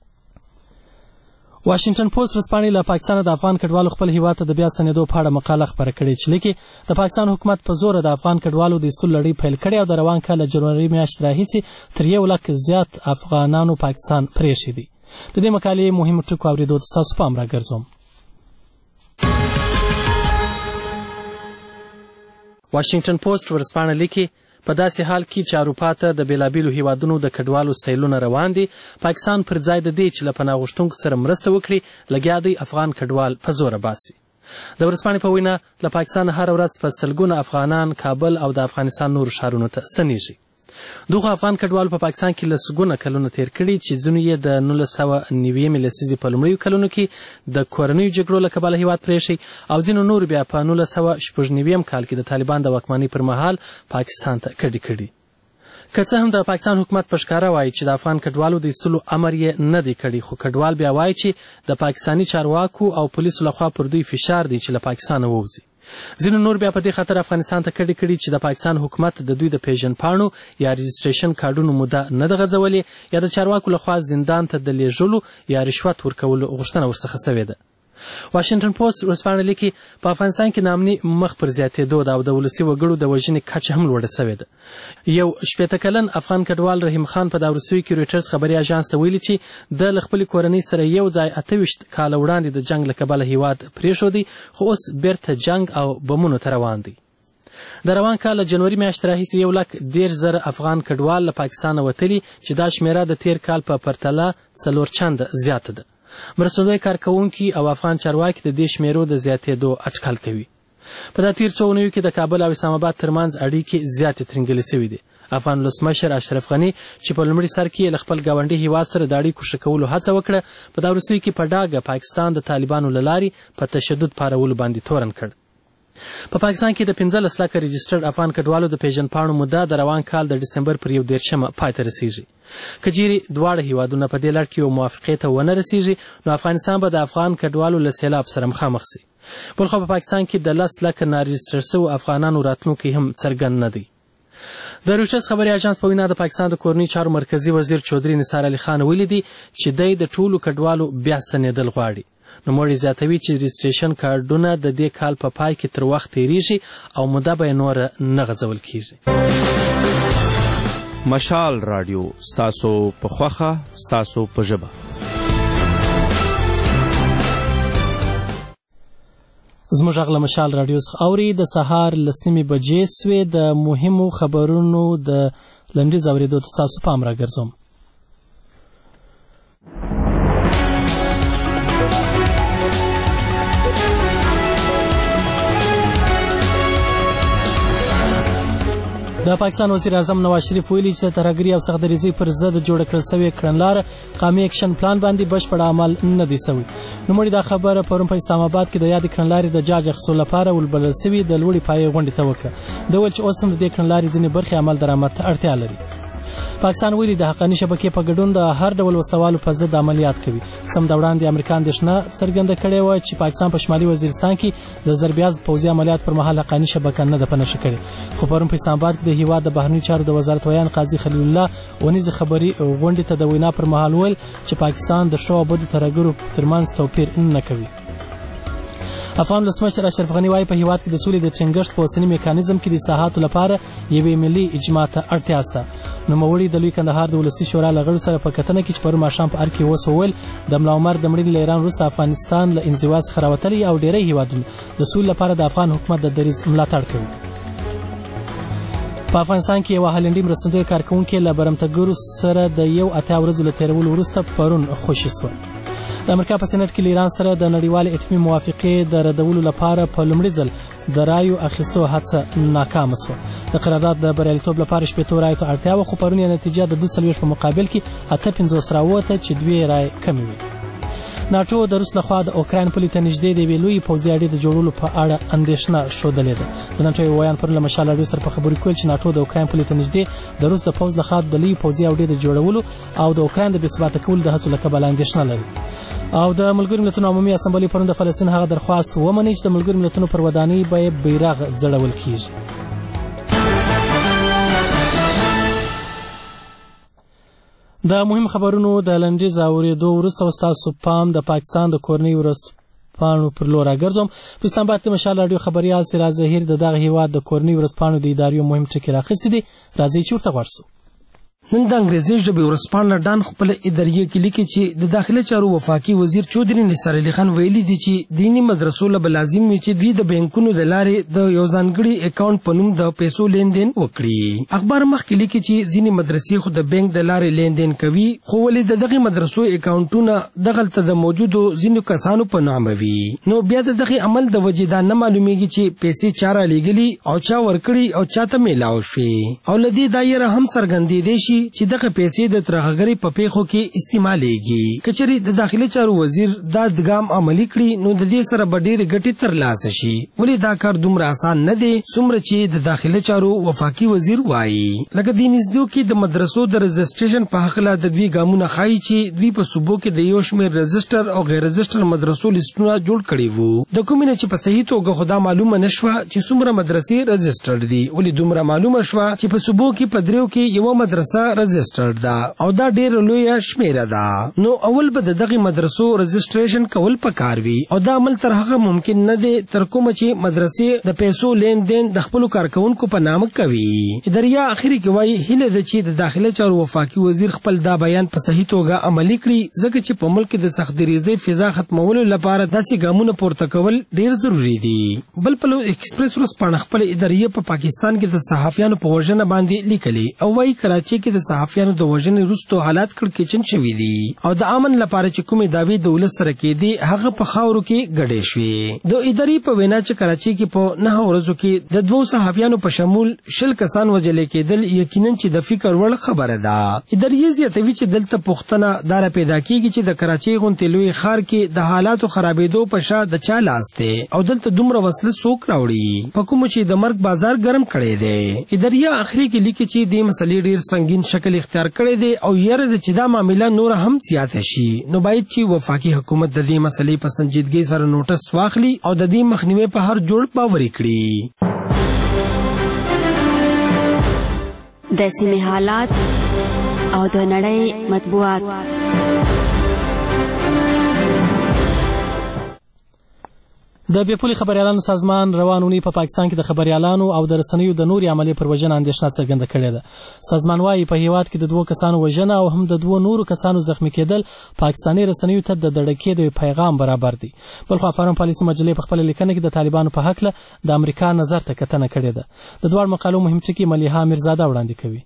واشنگټن پوسټ ورځپاڼې له پاکستان د افغان کډوالو خپل هیواد ته د بیا ستنېدو په اړه مقاله خپره کړې چې لیکي د پاکستان حکومت په زور د افغان کډوالو د ایستلو لړۍ پیل کړې او د روان کال له جنوري میاشتې راهیسې تر یو لک زیات افغانانو پاکستان پرېښی دي. د دې مقالې مهمو ټکو اورېدو ته ستاسو پام راګرځوم. واشنگټن پوسټ ورځپاڼه لیکي په داسې حال کې چې اروپا ته د بېلابېلو هیوادونو د کډوالو سیلونه روان دي، پاکستان پر ځای د دې چې له پناه غوښتونکو سره مرسته وکړي لګیا دی افغان کډوال په زوره باسي. د ورځپاڼې په وینا له پاکستانه هره ورځ په سلګونه افغانان کابل او د افغانستان نورو ښارونو ته ستنېږي. دغه افغان کډوالو په پاکستان کې لسګونه کلونه تیر کړي چې ځینو یې د نولس سوه نوېمې لسیزې په لومړیو کلونو کې د کورنیو جګړو له کبله هیواد پرېښی او ځینو نور بیا په نولس سوه شپږ نوېم کال کې د طالبان د واکمنۍ پر مهال پاکستان ته کډې کړي. که څه هم د پاکستان حکومت په ښکاره وایي چې د افغان کډوالو د ایستلو امر یې نه دی کړی، خو کډوال بیا وایي چې د پاکستاني چارواکو او پولیسو لخوا پر دوی فشار دی چې له پاکستانه ووځي. ځینو نور بیا په دې خاطر افغانستان ته کډې کړي چې د پاکستان حکومت د دوی د پیژن پاڼو یا رجسټریشن کارډونو موده نه ده غځولې یا د چارواکو لخوا زندان ته د لیږلو یا رشوت ورکولو غوښتنه ورڅخه سوې ده. واشنګټن پوسټ ورځپاڼه لیکي په افغانستان کې ناامني مخ پر زیاتېدو ده او د ولسي وګړو د وژنې کچه هم لوړه سوې ده. یو شپېته کلن افغان کډوال رحیم خان په دا وروستیو کې رویټرز خبري اژانس ته ویلي چې د له خپلې کورنۍ سره یو ځای اته ویشت کاله وړاندې د جنګ له کبله هیواد پرېښودی، خو اوس بیرته جنګ او بمونو ته روان دی. د روان کال له جنوري میاشتې راهیسې یو لک دېرش زره افغان کډوال له پاکستانه وتلي چې دا شمیره د تیر کال په پرتله څلور چنده زیاته ده. مرستندوی کارکوونکي او افغان چارواکي د دې شمیرو د زیاتېدو اټکل کوي. په دا تیر څو اونیو کې د کابل او اسلام آباد ترمنځ اړیکې زیاتې ترنګلې شوي دي. افغان ولسمشر اشرف غني چې په لومړي سر کې له خپل ګاونډي هیواد سره د اړیکو ښه کولو هڅه وکړه، په دا وروستیو کې په ډاګه پاکستان د طالبانو له لارې په تشدد پارولو باندې تورن کړ. په پا پاکستان کې د پنځلس لکه رجسټرډ افغان کډوالو د پیژندپاڼو موده د روان کال د ډسمبر پر یو دېرشمه پای ته رسیږي. که چیرې دواړه هیوادونه په دې لړ کې یو موافقې ته ونه رسیږي نو افغانستان به د افغان کډوالو له سیلاب سره مخامخ شي. بلخوا په پاکستان کې د لس لکه نارجسټر شوو افغانانو راتلونکی هم څرګند نه دی. د رویټرز خبري اژانس په وینا د پاکستان د کورنۍ چارو مرکزي وزیر چودري نثار علي خان ویلي دي چې دی د ټولو کډوالو بیا ستنېدل غواړي. نوموړی زیاتوي چې رجسټریشن کارډونه د دې کال په پای کې تر وخت تېرېږي او موده به یې نوره نه غځول کېږي.
مشال راډیو، ستاسو په خوښه، ستاسو په ژبه.
زموږ غږ له مشال راډیو څخه اوري. د سهار لس نیمې بجې سوې. د مهمو خبرونو د لنډیز اورېدو ته ستاسو پام راګرځوم. د پاکستان وزیر اعظم نواز شریف ویلي چې د ترهګرۍ او سختدریزۍ پر ضد جوړه کړل سوې کړنلاره قومي اکشن پلان باندې بشپړ عمل نه دی سوی. نوموړي دا خبره پرون په اسلام آباد کې د یادې کړنلارې د جاج اخیستو لپاره ولبلل سوي د لوړې پایې غونډې ته وکړه. ده وویل چې اوس هم د دې کړنلارې ځینې برخې عمل درآمد ته اړتیا لري. پاکستان ویلي د حقاني شبکې په ګډون د هر ډول وسلوالو په ضد عملیات کوي. سم د وړاندې امریکا اندېښنه څرګنده کړې وه چې پاکستان په شمالي وزیرستان کې د ضربیاز پوځي عملیات پر مهال حقاني شبکه نه ده په نښه کړې. خو پرون په اسلام آباد کې د هیواد د بهرنیو چارو د وزارت ویان قاضي خلیل الله اونیزې خبري غونډې ته د وینا پر مهال وویل چې پاکستان د ښو او بدو ترهګرو ترمنځ توپیر نه کوي. افغان ولسمشر اشرف غني وايي په هیواد کې د سولې د ټینګښت په اوسني میکانیزم کې د اصلاحاتو لپاره یوې ملي اجماع ته اړتیا شته. نوموړي د لوی کندهار د ولسي شورا له غړو سره په کتنه کې چې پرون ماښام په ار کې اوس وویل د ملا عمر د مړینې له ایران وروسته افغانستان له انزوا څخه راوتلی او ډېری هیوادونه د سولې لپاره د افغان حکومت د دریځ ملاتړ کوي. په افغانستان کې یوه هالنډي مرستندوی کارکوونکې له برمتګرو سره د یو اتیا ورځو له تېرولو وروسته پرون خوشي شوه. د امریکا په سینټ کې له ایران سره د نړیوالې اټومي موافقې د ردولو لپاره په لومړي ځل د رایو اخیستو هڅه ناکامه شوه. د قرارداد د بریالیتوب لپاره شپېتو رایو ته اړتیا وه، خو پرون یې نتیجه د دوه څلوېښت په مقابل کې اته پنځوس راووته چې دوې رایې کمې وې. ناټو د روس لخوا د اوکراین پولې ته نږدې د یوې لویې پوځي اډې د جوړولو په اړه اندېښنه ښودلې ده. د ناټو یو ویان پرون له مشال راډیو سره په خبرو کې ویل چې ناټو د اوکراین پولې ته نږدې د روس د پوځ لخوا د لویې پوځي اډې د جوړولو او د اوکراین د بې ثباته کولو د هڅو له کبله اندېښنه لري. او د ملګرو ملتونو عمومي اسامبلې پرون د فلسطین هغه درخواست ومني چې د ملګرو ملتونو پر ودانۍ به یې بیرغ ځړول کېږي. د مهم خبرونو د لنډیز اورېدو وروسته ستاسو پام د پاکستان د کورنۍ ورځپاڼو پر لور راګرځوم. په اسلام آباد کې مشال راډیو خبریال سراج ظهیر د دغه هیواد د کورنۍ ورځپاڼو د ادارې مهم ټکي راخیستي دي. راځئ چې ورته غوږ شو.
نن د انګریزي ژبې ورځپاڼه ډان خپل ادارې کې لیکي چې د داخله چارو وفاقي وزیر چودري نثار علي خان ویلي دي چې دینی مدرسو له لازم وي چې دوی د بانکونو د لارې د یو ځانګړي اکاونټ په نوم د پیسو لیندین وکړي. اخبار مخکې لیکي چې ځینې مدرسې خو د بانک د لارې لیندین کوي، خو ولې د دغه مدرسو اکاونټونه دغلته د موجودو ځینو کسانو په نامه وي. نو بیا د دغه عمل د وجې دا نه معلومیږي چې پیسې چا رالیږلي او چا ورکړي او چاته میلاو شي. او له دې دایره هم څرګندېدی شي چې دغه پیسې د ترهګرۍ په پیښو کې استعمالیږي. که چېرې د داخلي چارو وزیر دا ګام عملي کړي نو د دې سره به ډېرې ګټې ترلاسه شي. ولې دا کار دومره اسان نه دی څومره چې د داخلي چارو وفاقي وزیر وایي. لکه دې نږدېو کې د مدرسو د رجسټریشن په هکله د دوی ګامونه ښایي چې دوی په صوبو کې د یو شمېر رجسټر او غیر رجسټر مدرسو لیسټونه جوړ کړي وو. د کومې نه چې په صحیح توګه خو دا معلومه نه شوه چې څومره مدرسې رجسټرډ دي. ولې دومره معلومه شوه چې په صوبو کې په دریو کې یوه مدرسه رجسټرډ ده او دا ډېر لوی شمیره ده. نو اول به دغه مدرسو رجسټریشن کول پکار وي او دا عمل تر هغه ممکن نه دی تر کومه چې مدرسې د پیسو لین دین د خپل کارکونکو په نامه کوي. اداریا اخري کې وایي هیله ده چې د داخله چارو وفاقي وزیر خپل دا بیان په صحیح توګه عملي کړي ځکه چې په ملک د سخت دریزي فضا ختمولو لپاره داسې ګامونه پورته کول ډیر ضروری دي. بل پلو ایکسپریس ورځپاڼه خپل ادارې په پاکستان کې د صحافیانو په وژنه باندې لیکلي او وايي کراچي کې د صحافیانو د وژنې وروسته حالات کړکېچن شوي دي او د امن لپاره چې کومې دعوی د ولس سره کېدي هغه په خاورو کې ګډې شوې. د ادارې په وینا چې کراچي کې په نه ورځو کې د دوو صحافیانو په شمول شل کسان وژل کېدل یقینا چې د فکر وړ خبره ده. ادارې زیاتوي چې دلته پوښتنه دار پیدا کیږي چې د کراچي غونډې لوی ښار کې د حالاتو خرابېدو په شا د چا لاس دی او دلته دومره وسله څوک راوړي په کوم چې د مرګ بازار ګرم کړی دی. ادارې اخري کې لیکي چې د مسلې ډیر سنگین شکل اختیار کړی دی او یره د چې دا معاملې نور هم زیاته شي نو باید چې وفاقي حکومت د دې مسلې په سنجیدګۍ سره نوټس واخلي او د دې مخنیوي په هر جوړ باوري کړي.
د سیمې حالات او د نړۍ مطبوعات.
د بیپولي خبريالانو سازمان روان اونۍ په پاکستان کې د خبريالانو او د رسنیو د نوري عملي پر وژنه اندېښنه څرګنده کړې ده. سازمان وايي په هیواد کې د دوه کسانو وژنه او هم د دوه نورو کسانو زخمی کېدل پاکستاني رسنیو ته د دړه کېدو پیغام برابر دي. بلخو فارم پالیسي مجلې په خپل لیکنه کې د طالبانو په حق له د امریکا نظر ته کتنه کړې ده. د دوه مقالو مهم ټکي ملیحه میرزاده وړاندې کوي.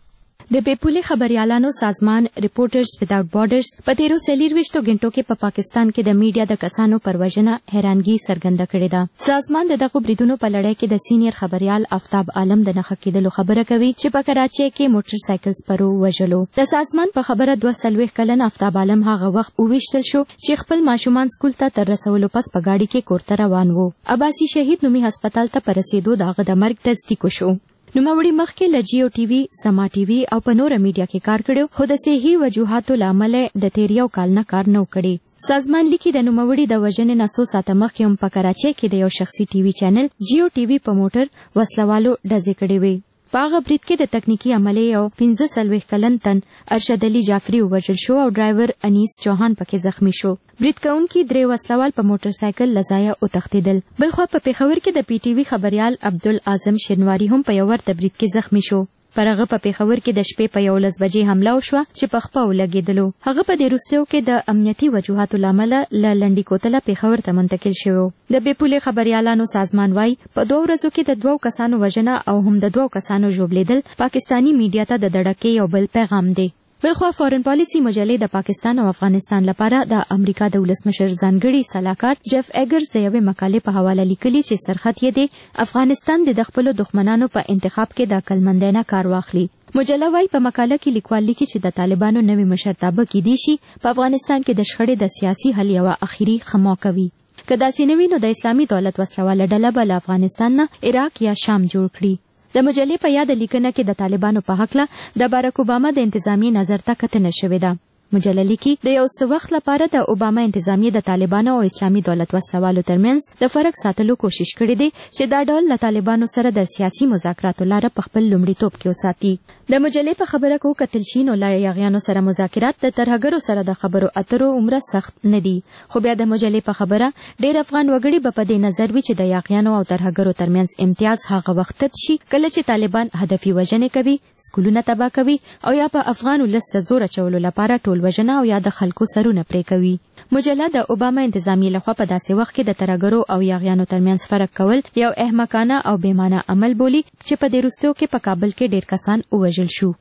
د بیپولي خبريالانو سازمان ریپورټرز وداوټ بارډرز په تیرو څلورویشتو غنټو کې په پا پاکستان کې د میډیا د کسانو پر وژنه حیرانګي څرګنده کړې ده. سازمان د دغو بریدونو په لړۍ کې د سینیر خبريال آفتاب عالم د نښه کېدلو خبره کوي چې په کراچۍ کې موټر سایکل سپرو وژلو. د سازمان په خبره دوه څلوېښت کلن آفتاب عالم هغه وخت وویشتل شو چې خپل ماشومان سکول ته تر رسولو پس په گاډي کې کور ته روان وو. عباسي شهید نومي هسپتال ته په رسېدو د هغه د مرګ تصدیق وشو. نوموړي مخکې له جیو ټي وي، سما ټي وي او په نوره میډیا کې کار کړی خو د صحي وجوهاتو له امله د تیریو کال نه کار نه کړی. سازمان لیکي د نوموړي د وژنې نه څو ساعته مخکې هم په کراچۍ کې د یو شخصي ټي وي چینل جیو ټي وي په موټر وسلوالو ډزې کړې وې. په هغه برید کې د تکنیکي عملې یو پنځه څلوېښت کلن تن ارشد علي جعفري ووژل شو او ډرایور انیس چوهان پکې زخمی شو. برید کوونکي درې وسلوال په موټر سایکل له ځایه وتښتېدل. بلخوا په پېښور کې د پی ټي وي خبريال عبدالاعظم شینواري هم په یو ورته برید کې زخمی شو. پر هغه په پېښور کې د شپې په یولس بجې حمله وشوه چې په خپه ولګېدلو. هغه په دې وروستیو کې د امنیتي وجوهاتو له امله له لنډي کوتله پېښور ته منتقل شوی. د بیپولي خبريالانو سازمان وايي په دوه ورځو کې د دوو کسانو وژنه او هم د دوو کسانو ژوبلېدل پاکستاني میډیا ته د دړکې یو بل پیغام دی. بلخوا فارن پالیسي مجلې د پاکستان او افغانستان لپاره د امریکا د ولسمشر ځانګړي سلاکار جف ایګرز د یوې مقالې په حواله لیکلي چې سرخط یې دی افغانستان د خپلو دښمنانو په انتخاب کې د عقلمندۍ نه کار واخلي. مجله وايي په مقاله کې لیکوال لیکي چې د طالبانو نوي مشرتابه کېدی شي په افغانستان کې د شخړې د سیاسي حل یوه اخري خما کوي. که داسې نه وي نو د اسلامي دولت وسلواله ډله به له افغانستان نه عراق یا شام جوړ کړي. د مجلې په یاد لیکنه کې د طالبانو په حق له د باراک اوباما د انتظامی نظر ته کتنه شوې ده. مجله لیکي د یو څه وخت لپاره د اوباما انتظامیه د طالبانو او اسلامي دولت وسلوالو ترمنځ د فرق ساتلو کوشش کړې دی چې دا ډول له طالبانو سره د سیاسي مذاکراتو لاره په خپل لومړیتوب کې وساتي. د مجلې په خبره کو کتل شي نو لا یاغیانو سره مذاکرات د ترهګرو سره د خبرو اترو عمره سخت نه دي. خو بیا د مجلې په خبره ډېر افغان وګړي به په دې نظر وي چې د یاغیانو او ترهګرو ترمنځ امتیاز هغه وخت شي کله چې طالبان هدفي وژنې کوي، سکولونه تباه کوي او یا په افغان ولس ته زور اچولو لپاره ټول وژنه او یا د خلکو سرونه پرې کوي. مجله د اوباما انتظامیې لخوا په داسې وخت کې د ترهګرو او یاغیانو ترمنځ فرق کول یو احمقانه او بېمانه عمل بولي چې په دې وروستیو کې په کابل کې ډېر کسان ووژل شو.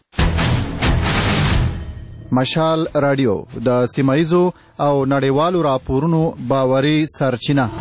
مشال رادیو د سیمایزو او نړیوالو راپورونو باوري سرچینه.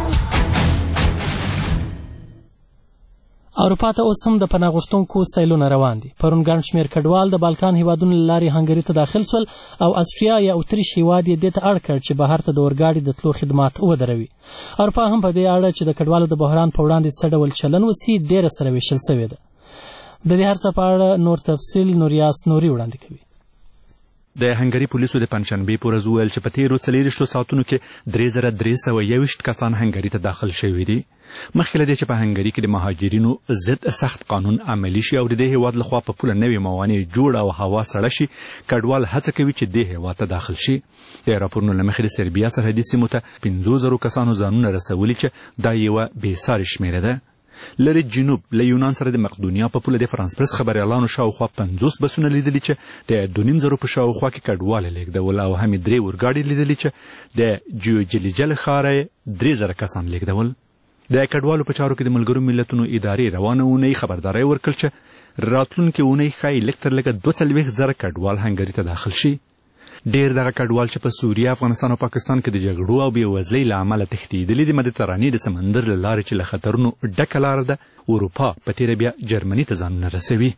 اروپا ته اوس هم د پناه غوښتونکو سیلونه روان دي. پرون ګڼ شمېر کډوال د بالکان هیوادونو له لارې هنګري ته داخل سول او اسټریا یا اتریش هیواد یې دې ته اړ کړ چې بهر ته د اورګاډي د تلو خدمات ودروي. اروپا هم په دې اړه چې د کډوالو د بحران په وړاندې څه ډول چلن وسي ډېره سره ویشل سوې ده. د دې هر څه په اړه نور تفصیل نوریاس نوري وړاندې کوي.
د هنګري پولیسو د پنجشنبې په ورځ وویل چې په تېرو څلېرویشتو ساعتونو کې درې زره درې سوه یوویشت کسان هنګري ته داخل شوي دي. مخکې له دې چې په هنګري کې د مهاجرینو ضد سخت قانون عملي شي او د دې هېواد لخوا په پوله نوې موانع جوړ او هوا سړه شي، کډوال هڅه کوي چې دې هېواد ته داخل شي. د راپورونو له مخې د سربیا سرحدي سیمو ته پنځو زرو کسانو ځانونه رسولي چې دا یوه بېسارې شمېره ده. لرې جنوب له یونان سره د مقدونیا په پوله د فرانس پرس خبریالانو شاوخوا پنځوس بسونه لیدلي چې د دوه نیم زرو په شاوخوا کې کډوال لیږدول او همې درې اورګاډي لیدلي چې د جیوجلیجل ښاره یې درې زره کسان لیږدول. د کډوالو په چارو کې د ملګرو ملتونو ادارې روانه اونۍ خبرداری ورکړ چې راتلونکې اونۍ ښایي لږ تر لږه دوه څلوېښت زره کډوال هنګري ته داخل شي. ډېر دغه کډوال چې په سوریه، افغانستان او پاکستان کې د جګړو او بېوزلۍ له امله تښتېدلي د مدیترانې د سمندر له لارې چې له خطرونو ډکه لاره ده اروپا په تېره بیا جرمني ته ځانونه رسوي.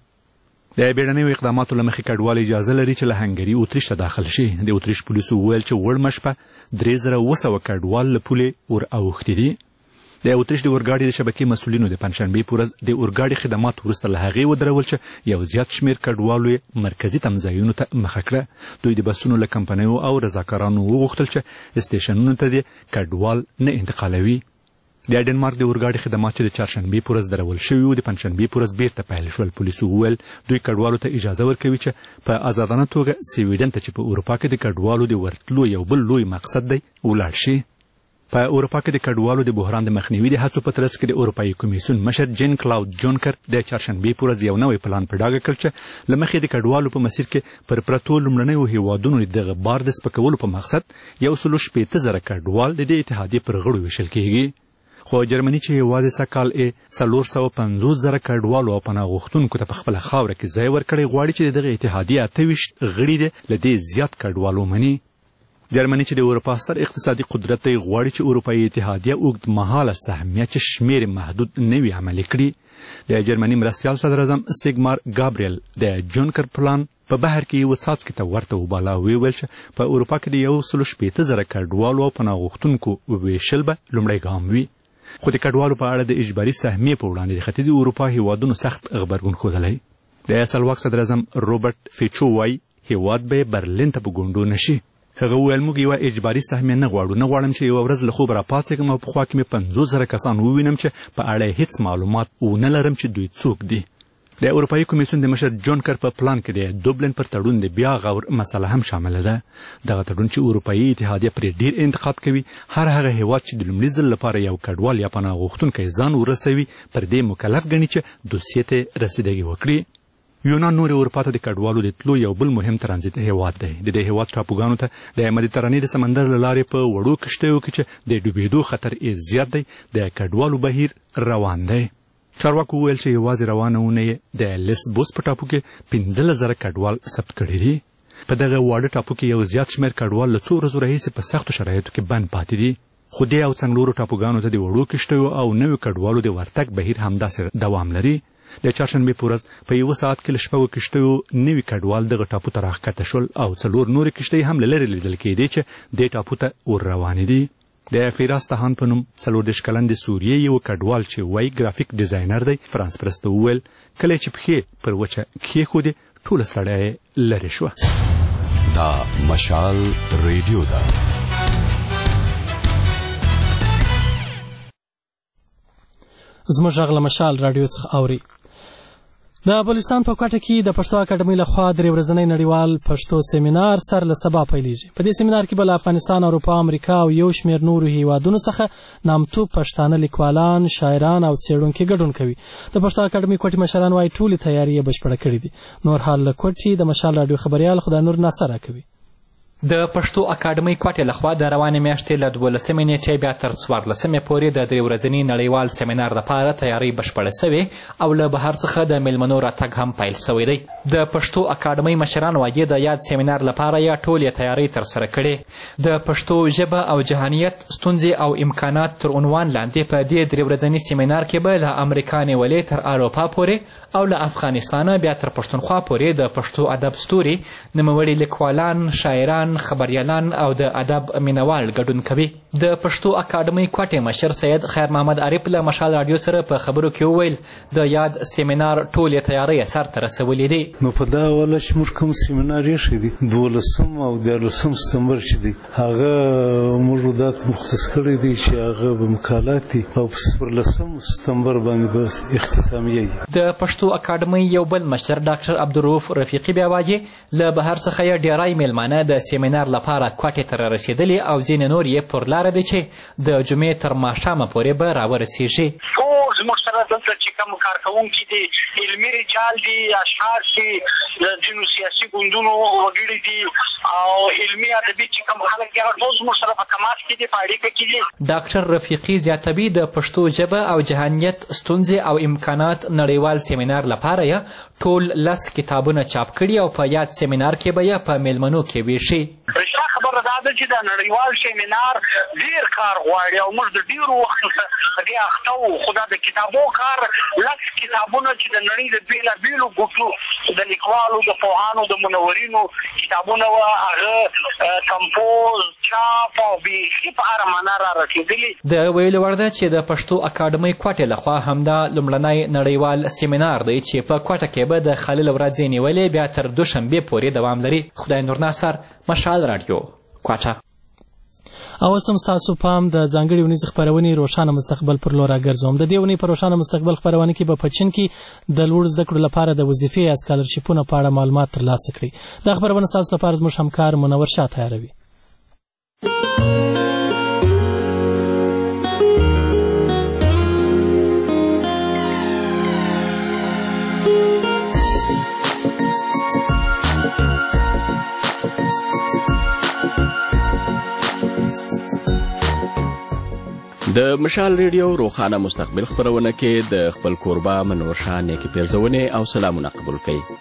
د بیړنیو اقداماتو له مخې کډوال اجازه لري چې له هنګري اتریش ته داخل شي. د اتریش پولیسو وویل چې وړمه شپه درې زره اوه سوه کډوال له پولې ور اوښتي دي. د اتریش د اورګاډي د شبکې مسؤلینو د پنجشنبې په ورځ د اورګاډي خدمات وروسته له هغې ودرول چې یو زیات شمېر کډوالو یې مرکزي تمځایونو ته مخه کړه. دوی د بسونو له کمپنیو او رضاکارانو وغوښتل چې سټیشنونو ته د کډوال نه انتقالوي. د ډنمارک د اورګاډي خدمات چې د چهارشنبې په ورځ درول شوي وو د پنجشنبې په ورځ بیرته پیل شول. پولیسو وویل دوی کډوالو ته اجازه ورکوي چې په ازادانه توګه سویډن ته چې په اروپا کې د کډوالو د ورتلو یو بل لوی مقصد دی ولاړ شي. په اروپا کې د کډوالو د بحران د مخنیوي د هڅو په ترڅ کې د اروپایي کمیسیون مشر جین کلاود جونکر د چهارشنبې په ورځ یو نوی پلان په ډاګه کړ چې له مخې د کډوالو په مسیر کې پر پرتو لومړنیو هیوادونو د دغه بار د سپکولو په مقصد یو سلو شپېته زره کډوال د دې اتحادیې پر غړو ویشل کیږي. خو جرمني چې یوازې سږ کال یې څلور سوه پنځوس زره کډوالو او پناه غوښتونکو ته په خپله خاوره کې ځای ورکړی غواړي چې د دغه اتحادیې اته ویشت غړي دې له دې زیات کډوال ومني. جرمني چې د اروپا ستر اقتصادي قدرت دی غواړي چې اروپایي اتحادیه اوږدمهاله سهمیه چې شمېر محدود نه وي عملي کړي. د جرمني مرستیال صدراعظم سیګمار ګابریل د جونکر پلان په بهر کې یو څاڅکي ته ورته وباله او ویل چې په اروپا کې د یو سلو شپېته زره کډوالو او پناه غوښتونکو ویشل به لومړی ګام وي. خو د کډوالو په اړه د اجباري سهمیې په وړاندې د ختیځې اروپا هیوادونو سخت غبرګون ښودلی. د سلواک صدراعظم روبرټ فیچو وایي هیواد به برلین ته په ګونډو نشي. هغه وویل موږ یوه اجباري سهمیه نه غواړو، نه غواړم چې یوه ورځ له خوبه راپاڅېږم او په خوا کې مې پنځوس زره کسان ووینم چې په اړه یې هېڅ معلومات ونه لرم چې دوی څوک دي. د اروپایي کمیسیون د مشر جونکر په پلان کې د دوبلن پر تړون د بیا غور مسله هم شامله ده. دغه تړون چې اروپایي اتحادیه پرې ډیر انتقاد کوي، هر هغه هیواد چې د لومړي ځل لپاره یو کډوال یا پناه غوښتونکی ځان ورسوي پر دې مکلف ګڼي چې دوسیې ته رسیدګي وکړي. یونان نور اروپا ته د کډوالو د تلو یو بل مهم ترانزیت هیواد دی. د دې هیواد ټاپوګانو ته د مدیترانې د سمندر له لارې په وړو کښتیو کې چې د ډوبېدو خطر یې زیات دی د کډوالو بهیر روان دی. چارواکو وویل چې یوازې روانه اونۍ د لیسبوس په ټاپو کې پنځلس زره کډوال ثبت کړي دي. په دغه واړه ټاپو کې یو زیات شمېر کډوال له څو ورځو راهیسې په سختو شرایطو کې بند پاتې دي. خو دې او څنګلورو ټاپوګانو ته د وړو کښتیو او نویو کډوالو د ورتګ بهیر همداسې دوام لري. د چهارشنبې په ورځ په یوه ساعت کې له شپږو کښتیو نوي کډوال دغه ټاپو ته راښکته شول او څلور نورې کښتۍ هم له لرې لیدل کېدې چې دې ټاپو ته ور روانې دي. د فیراز تهان په نوم څلور دېرش کلن د سوریې یو کډوال چې وایي ګرافیک ډیزاینر دی فرانس پرس ته وویل کله چې پښې پر وچه کښېښودې ټوله ستړیا یې لرې شوه.
دا مشال ریډیو ده.
زموږ غږ له مشال راډیو څخه اوري. د بلوچستان په کوټه کې د پښتو اکاډمۍ لخوا درې ورځنی نړیوال پښتو سیمینار سر له سبا پیلیږي. په دې سیمینار کې به له افغانستان، اروپا، امریکا او یو شمېر نورو هیوادونو څخه نامتو پښتانه لیکوالان، شاعران او څېړونکي ګډون کوي. د پښتو اکاډمۍ کوټې مشران وايي ټولې تیاري یې بشپړه کړې دي. نور حال له کوټې د مشال راډیو خبریال خدانور ناصر راکوي.
د پښتو اکاډمۍ کوټې لخوا د روانې میاشتې له دولسمې نیټې بیا تر څوارلسمې پورې د درې ورځني نړیوال سیمینار لپاره تیاری بشپړه سوې او له بهر څخه د میلمنو راتګ هم پیل سوی دی. د پښتو اکاډمۍ مشران وایي د یاد سیمینار لپاره یې ټولې تیاری ترسره کړې. د پښتو ژبه او جهانیت ستونزې او امکانات تر عنوان لاندې په دې درې ورځني سیمینار کې به له امریکا نیولې تر اروپا پورې او له افغانستانه بیا تر پښتونخوا پورې د پښتو ادب ستوري، نوموړي لیکوالان، شاعران، خبریالان او د ادب مینوال ګډون کوي. د پښتو اکاډمۍ کوټې مشر سید خیر محمد عارف له مشال راډیو سره په خبرو کې وویل د یاد سیمینار ټولې تیاری سر ته رسولې دي.
نو په دا اوله چې موږ کوم سیمینار ایښی دی دولسم او دیارلسم ستمبر چې دی هغه موږ دات مختص کړی دی چې هغه به مقالات دي او په څوارلسم ستمبر باندې به اختتامیه وي.
د پښتو اکاډمۍ یو بل مشر ډاکټر عبدالرؤف رفیقي بیا واجي له بهر څخه یې ډیری میلمانه د سیمینار لپاره کوټې ته رارسېدلي او ځینې نور یې پر لاره دی چې د جمعې تر ماښامه پورې به راورسېږي.
ټول زموږ سره دلته چې کوم کارکوونکي دي علمي رجال دي اشعار دي د ځینو سیاسي ګوندونو وګړي دي او علمي ادبي چې کوم خلک دي هغه ټول زموږ سره په تماس کې دي په اړیکه کې دي.
ډاکټر رفیقي زیاتوي د پښتو ژبه او جهانیت ستونزې او امکانات نړیوال سیمینار لپاره یې ټول لس کتابونه چاپ کړي او په یاد سیمینار کې به یې په میلمنو کې ویشي.
خبره دا ده چې د نړیوال سیمینار ډیر کار غواړي او موږ د ډیرو وخت څخه دې اخته وو خو دا د کتابو کار لس کتابونه چې د نړۍ د بېلابېلو ګوټو د لیکوالو د پوهانو د منورینو کتابونه وه هغه کمپوز چاپ او بیخي په هره معنا را رسېدلي.
د ویلو وړ ده چې د پښتو اکاډمۍ کوټې لخوا همدا لومړنی نړیوال سیمینار دی چې په کوټه کې به د خلیل ورځې نیولې بیا تر دوشنبې پورې دوام لري. خدای نور ناصر، مشال راډیو، کوټه.
او اوس هم ستاسو پام د ځانګړې ونیزې خپرونې روښانه مستقبل پر لور راګرځوم. د دې ونې په روښانه مستقبل خپرونه کې به په چین کې د لوړ زده کړو لپاره د وظیفې یا سکالرشیپونو په اړه معلومات ترلاسه کړي. دا خپرونه ستاسو لپاره زموږ همکار منور شاه تیاروي.
د مشال ریډیو روښانه مستقبل خپرونه کې د خپل کوربه منور شاه نیکې پیرزونې او سلامونه قبول کړئ.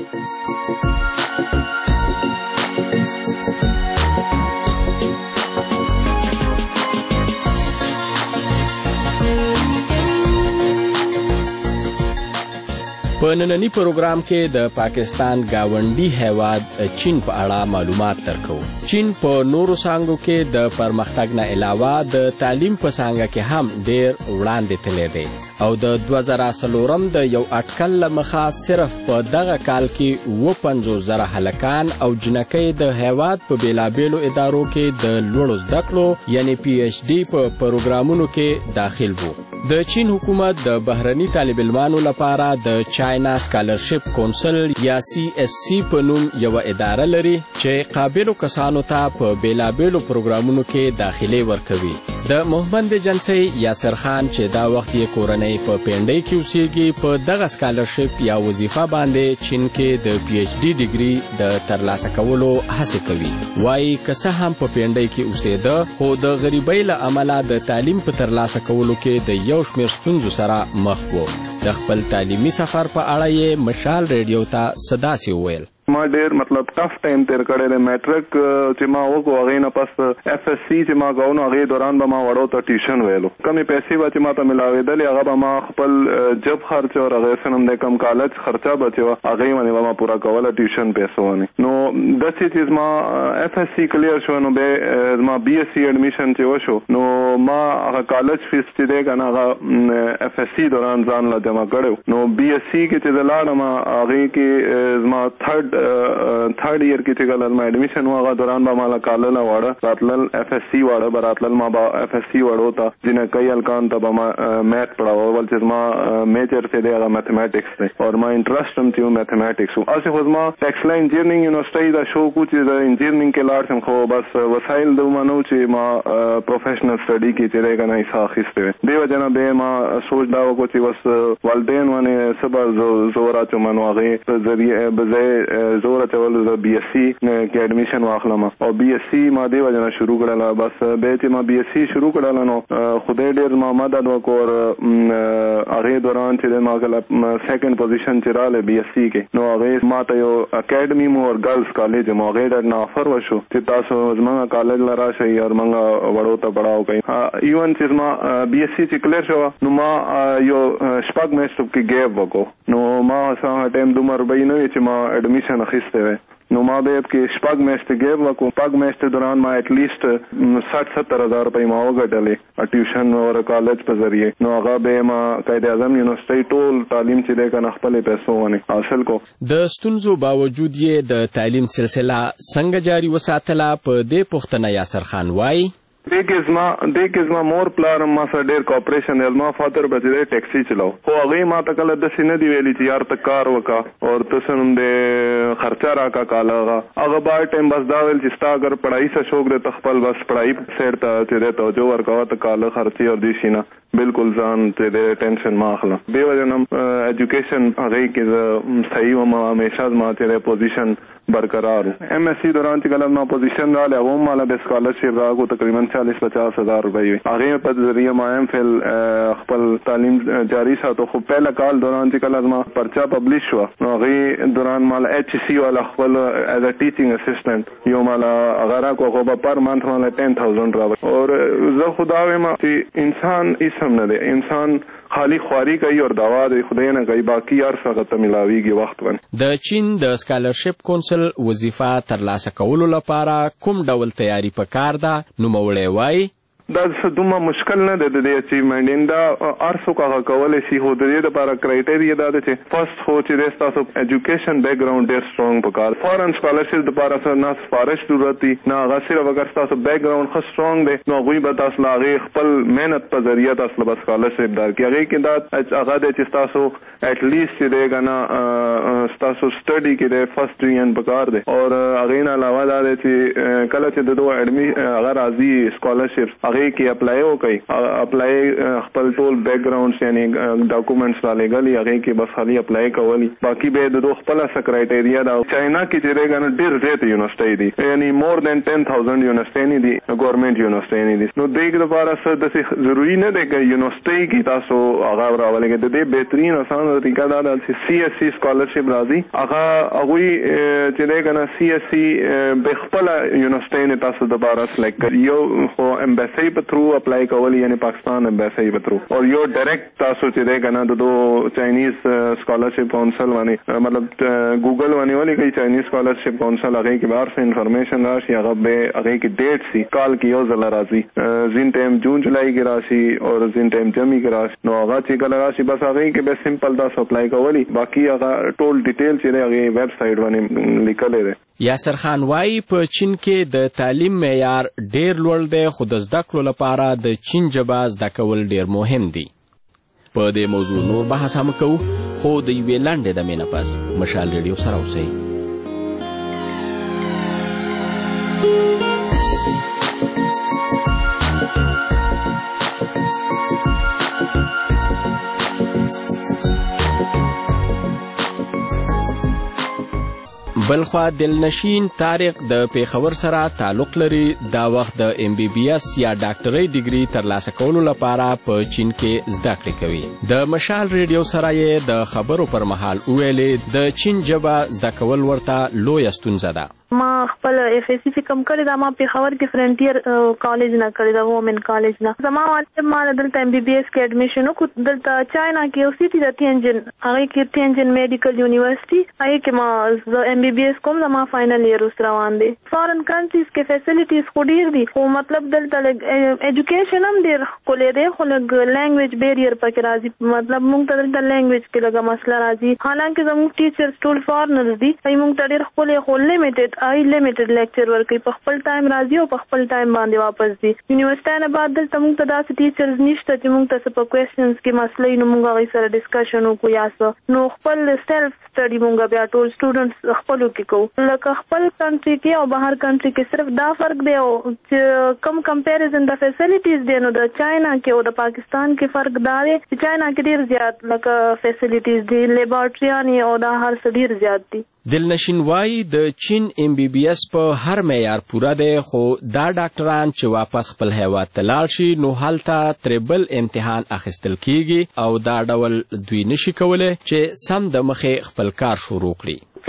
په نننی پروګرام کې د پاکستان گاونډي هیواد چین په اړه معلومات درکوو. چین په نورو څانګو کې د پرمختګ نه علاوه د تعلیم په څانګه کې هم ډېر وړاندې تللی دی او د دوه زره څلورم د یو اټکل له مخه صرف په دغه کال کې اووه پنځوس زره هلکان او جنکۍ د هیواد په بېلابېلو ادارو کې د لوړو زده کړو یعنی پی ایچ ډي په پروګرامونو کې داخل وو. د چین حکومت د بهرني طالب علمانو لپاره د چاینا سکالرشپ کونسل یا سی ایس سی په نوم یوه اداره لري چې قابلو کسانو ته په بېلابېلو پروګرامونو کې داخلي ورکوي. د محمد جنسي یاسر خان چې دا وخت یې کورنۍ په پینډۍ کې اوسېږي په دغه سکالرشپ یا وظیفه باندې چین کې د پی ایچ ډي ډیګري د ترلاسه کولو هڅې کوي. وایي که څه هم په پینډۍ کې اوسېده خو د غریبۍ له امله د تعلیم په ترلاسه کولو کې د یو شمېر ستونزو سره مخ و. د خپل تعلیمي سفر په اړه یې مشال ریډیو ته څه داسې وویل.
ما ډیر مطلب ټف ټایم تیر کړی دی. میټرک چې ما وکړو هغې نه پس اف ایس سی چې ما کوو نو هغې دوران به ما وړو ته ټیوشن ویلو. کمې پیسې به چې ما ته میلاوېدلې هغه به ما خپل جب خرچ او هغې څه نوم دی کم کالج خرچه به چې وه هغې باندې به ما پوره کوله ټیوشن پیسو باندې. نو داسې چې زما اف ایس سی کلیر شو نو بیا زما بی ایس سی ایډمیشن چې وشو نو ما هغه کالج فیس چې دی که نه هغه اف ایس سی دوران ځان له جمع کړی نو بی ایس سی کې چې زه لاړم هغې کې زما تھرډ تھرډ ایئر کې چې کله ما ایډمیشن و هغه دوران به ماله کالله واړه راتلل اف ایس سی واړه به راتلل ما به اف ایس سی وړو ته جنکۍ هلکان ته به ما میث پړاوه بل چې زما میجر چې دی هغه میتھمیټکس دی او ما انټرسټ هم چې و میتھمیټکس و. هسې خو زما ټیکسلا انجینرینګ یونیورسټۍ دا شوق و چې د انجینرینګ کې لاړ شم خو بس وسایل دومره نه و چې ما پروفیشنل سټډي کې چې دی که نه حصه اخیستی وی. دې وجه نه بیا ما سوچ دا وکړو چې بس والدین باندې څه به زور اچوم نو هغې په ذریعه به ځای زور اچول د بی ایس سی کې ایډمیشن واخلم او بی ایس سی ما دې وجه نه شروع کړله. بس بیا چې ما بی ایس سی شروع کړله نو خدای ډېر ما مدد وکړو هغې دوران چې دی ما کله سیکنډ پوزیشن چې راغلی بی ایس سی کې نو هغې ما ته یو اکیډمي مو اور ګرلز کالج مو هغې ډېر نه آفر وشو چې تاسو زموږ کالج له راشئ او موږ وړو ته پړاو کوئ. ایون چې زما بی ایس سی چې کلیر شوه نو ما یو شپږ میاشتو کې ګیپ وکړو نو ما څه ټایم دومره روپۍ نه وي چې ما ایډمیشن ټیوشن اخیسته وي نو ما به کې شپږ میاشتې ګیپ وکړو شپږ میاشتې دوران ما اټ لیست ساٹھ ستر هزار روپۍ ما وګټلې ټیوشن او کالج په ذریعه نو هغه به ما قائد اعظم یونیورسيټي ټول تعلیم چې ده کنه خپل پیسو باندې حاصل کو.
د ستونزو باوجود یې د تعلیم سلسله څنګه جاری وساتله په دې پوښتنه یاسر خان وایي
دیکھ ازما دیکھ ازما مور پلار ما سره ډیر کوپریشن ازما فادر بچی ټیکسی چلاو خو هغه ما ته کله د سینې دی ویلي چې یار ته کار وکا او تاسو نن د خرچه راکا کالاغه هغه با ټیم بس دا ویل چې ستا اگر پڑھائی سے شوق دې تخپل بس پڑھائی سیر ته چې ته جو ورکاوه ته کاله خرچي او دې شینه بالکل ځان ته د ټینشن ما اخلا به وجنم ایجوکیشن هغه کې صحیح و ما همیشه ما ته پوزیشن برقرار ایم ایس سی دوران چې کله ما پوزیشن را لې و مالا د اسکالرشپ راغو تقریبا چالیس پچاس ہزار روپے هغه په ذریعہ ما ایم فل خپل تعلیم جاری ساتو خو پہلا کال دوران چې کله ما پرچا پبلش شو نو هغه دوران مال ایچ سی والا خپل ایز ا ټیچینګ اسسټنټ یو مال هغه کو خو پر منث مال دس ہزار را اور زه خدا وما چې انسان اسم نه دی انسان خالی خواري کوي او دوا د خدای نه کوي باقی هر څه ته ملاويږي وخت باندې.
د چین د اسکالرشپ کونسل وظیفه ترلاسه کولو لپاره کوم ډول تیاری پکار ده نوموړی وایي
دا دومره مشکل نه ده د دې اچیومنټ اندا ارسو کا کولای شي هو د دې لپاره کرایټیریا دا ده چې فرست هو چې تاسو ایجوکیشن بیک ګراوند ډیر سترونګ پکار فورن سکالرشپ لپاره سره نه سفارش ضرورت دي نه هغه صرف اگر تاسو بیک ګراوند خو سترونګ دی نو غوي به تاسو لاغه خپل مهنت په ذریعہ تاسو به سکالرشپ دار کیږي کې دا هغه د چې تاسو اټ لیست چې دغه تاسو سټڈی کې د فرست ډیویژن پکار دی او هغه نه علاوه دا چې کله چې د دوه اډمی هغه راځي سکالرشپ کې اپلای وکړي اپلای خپل ټول بیک ګراوندز یعنی ډاکومېنټس را لګالي هغه کې بس خالي اپلای کولی باقي به د خپل سکرایټیریا دا چاینا کې چې دغه ډیر زیات یونیورسيټي دي یعنی مور دین ټن تھاؤزنډ یونیورسيټي دي ګورنمنت یونیورسيټي دي نو دغه لپاره څه د ضروری نه دی چې یونیورسيټي کې تاسو هغه راولګي د دې بهترین اسان طریقه دا ده چې سی ایس سی سکالرشپ راځي هغه هغه چې دغه سی ایس سی به خپل یونیورسيټي نه تاسو د بارا سلیکټ کړئ یو خو امبیسی په تھرو اپلای کولی یعنی پاکستان امبیسی په تھرو اور یو ډایرکټ تاسو چې ده کنه د دو چائنیز سکالرشپ کونسل باندې مطلب ګوګل باندې ولې کوي چائنیز سکالرشپ کونسل هغه کې بار څه انفارمیشن راشي هغه به هغه کې ډیټ سی کال کې یو ځل راځي زین ټایم جون جولای کې راشي او زین ټایم جمی کې راشي نو هغه چې کله راشي بس هغه کې به سمپل تاسو اپلای کولی باقي هغه ټول ډیټیل چې هغه ویب سټ باندې لیکل دی.
یاسر خان وایي په چین کې د تعلیم معیار ډیر لوړ دی خو د زده کړو لپاره د چین ژبه زده کول ډیر مهم دي. په دې موضوع نور بحث هم کوو خو د یوې لنډې دمې نه پس مشال ریډیو سره اوسئ. بلخوا دلنشین طارق د پیښور سره تعلق لري دا وخت د ایم بی بی ایس یا ډاکټرۍ ډیګري ترلاسه کولو لپاره په چین کې زده کړې کوي. د مشال ریډیو سره یې د خبرو پر مهال وویلې د چین ژبه زده کول ورته لویه ستونزه ده.
ما خپل اف ایس سی کم کړی دا ما پیښور کې فرنټیر کالج نه کړی دا وومن کالج نه زما والد ما دلته ایم بی بی ایس کې اډمیشن وکړ دلته چاینا کې او سیټي د تینجن هغه کې تینجن میډیکل یونیورسيټي هغه کې ما ایم بی بی ایس کوم زما فائنل ایئر اوس روان دي. فارن کنټریز کې فیسیلیټیز خو ډیر دي خو مطلب دلته ایجوکیشن هم ډیر کولې دی خو لږ لینګویج بیریر پکې راځي مطلب موږ ته دلته لینګویج کې لږه مسله راځي حالانکه زموږ ټیچرز ټول فارنرز دي هغوی موږ ته ډیر ښکلې خو لیمیټډ آی لیمیټډ لیکچر ورکوي په خپل ټایم راځي او په خپل ټایم باندې واپس ځي. یونیورسيټي نه بعد دلته موږ ته داسې ټیچرز نشته چې موږ ته څه په کوېسچنز کې مسلې نو موږ هغوی سره ډسکشن وکړو یا څه نو خپل سیلف سټډي موږ بیا ټول سټوډنټس خپلو کې کوو لکه خپل کنټري کې او بهر کنټري کې صرف دا فرق دی چې کم کمپیریزن د فیسیلیټیز دی نو د چاینا کې او د پاکستان کې فرق دا دی چې چاینا کې ډیر زیات لکه فیسیلیټیز دي لیبارټریانې او دا هر څه ډیر زیات دي.
دلنشین وایي د چین ایم بی بی ایس په هر معیار پوره دی خو دا ډاکټران چې واپس خپل هیواد ته لاړ شي نو هلته تریبل امتحان اخیستل کیږي او دا ډول دوی نشي کولی چې سم د مخې خپل کار شروع کړي.
چاینا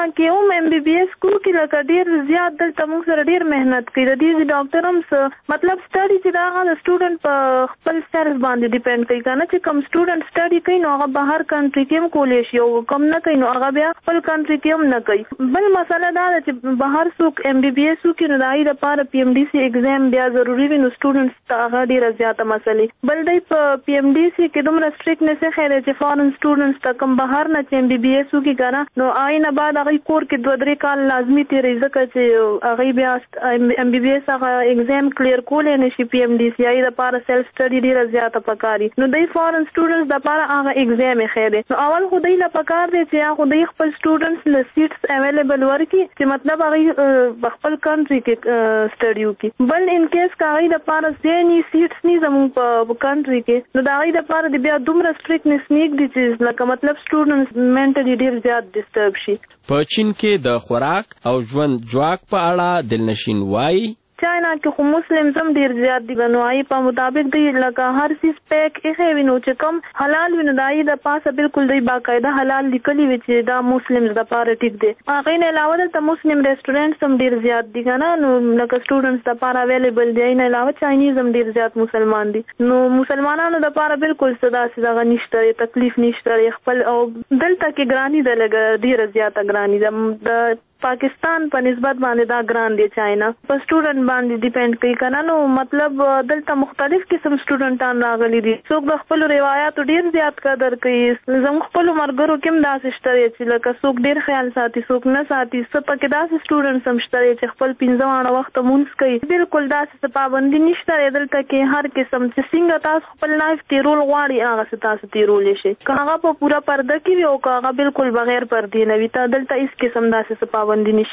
کې هم ایم بي بي ایس کو کې لکه ډیر زیات دلته موږ سره ډیر مهنت کوي. د دې ډاکټر هم څه مطلب سټډي چې دا هغه سټوډنټ په خپل سټارز باندې ډیپند کوي کنه چې کوم سټوډنټ سټډي کوي نو هغه بهر کنټری کې هم کولی شي او کوم نه کوي نو هغه بیا خپل کنټری کې هم نه کوي. بل مسله دا ده چې بهر څوک ایم بي بي ایس وکړي نو د هغې لپاره پی ایم ډي سي ایګزام بیا ضروري وي نو سټوډنټس ته هغه ډېره زیاته مسلې. بل دی په پی ایم ډي سي کې دومره سټریکټنس یې دی چې فارن سټوډنټس ته کوم بهر نه چې ایم بي بي ایس وکړي که نه نو هغې نه بعد هغوی کور کې دوه درې کال لازمي تېروي ځکه چې هغوی بیا ایم بي بي ایس هغه ایګزام کلیر کولی نه شي پی ایم ډي سي هغې دپاره سیلف سټډي ډېره زیاته پکار وي نو دی فارن سټوډنټس دپاره هغه ایګزام یې ښی دی. نو اول خو دی له پکار دی چې هغه دی خپل سټوډنټس له سیټس اویلیبل ورکړي چې مطلب هغوی په خپل کنټري کې سټډي وکړي. بل ان کیس که هغوی دپاره ځای ني سیټس ني زموږ په کنټري کې نو د هغوی دپاره د بیا دومره سټریکټنس نږدي چې لکه مطلب سټوډنټس منټلي ډېر زیات ډسټرب شي.
په چین کې د خوراک او ژوند جواک په اړه دلنشین وایي
چاینا کې خو مسلمز هم ډېر زیات دي نو هغې په مطابق دی لکه هر څیز پیک ایښی وي نو چې کوم حلال وي نو د هغې د پاسه بلکل دی باقاعده حلال لیکلي وي چې دا مسلمز دپاره ټیک دی. هغې نه علاوه دلته مسلم ریسټورنټس هم ډېر زیات دي که نه نو لکه سټوډنټس دپاره اویلیبل دي. هغې نه علاوه چاینیز هم ډېر زیات مسلمان دي نو مسلمانانو دپاره بلکل څه داسې دغه نشته دی تکلیف نشته دی خپل او دلته کې ګراني ده لږه ډېره زیاته ګراني ده. د پاکستان په نسبت باندې دا ګران دی چاینا په سټوډنټ باندې ډیپند کوي کنه نو مطلب دلته مختلف قسم سټوډنټان راغلي دي. څوک د خپل روایتو ډیر زیات قدر کوي. زموږ خپل مرګرو کې داسې شته چې لکه څوک ډیر خیال ساتي څوک نه ساتي. څه پکې داسې سټوډنټس هم شته چې خپل پنځه واړه وخت مونځ کوي. بالکل داسې پابندي نشته دلته کې هر قسم چې څنګه تاسو خپل لایف تیرول غواړي هغه څه تاسو تیرولی شي که هغه په پوره پرده کې وي او که هغه بالکل بغیر پردې نه وي ته دلته هېڅ قسم داسې څه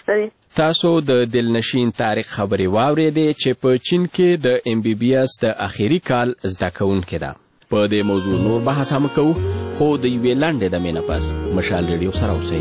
تاسو د دلنشین تاریخ خبرې واورېدې چې په چین کې د ایم بی بی ایس د اخیری کال زده کوونکې ده. په دې موضوع نور بحث هم کوو خو د یوې لنډې دمې نه پس مشال ریډیو سره اوسئ.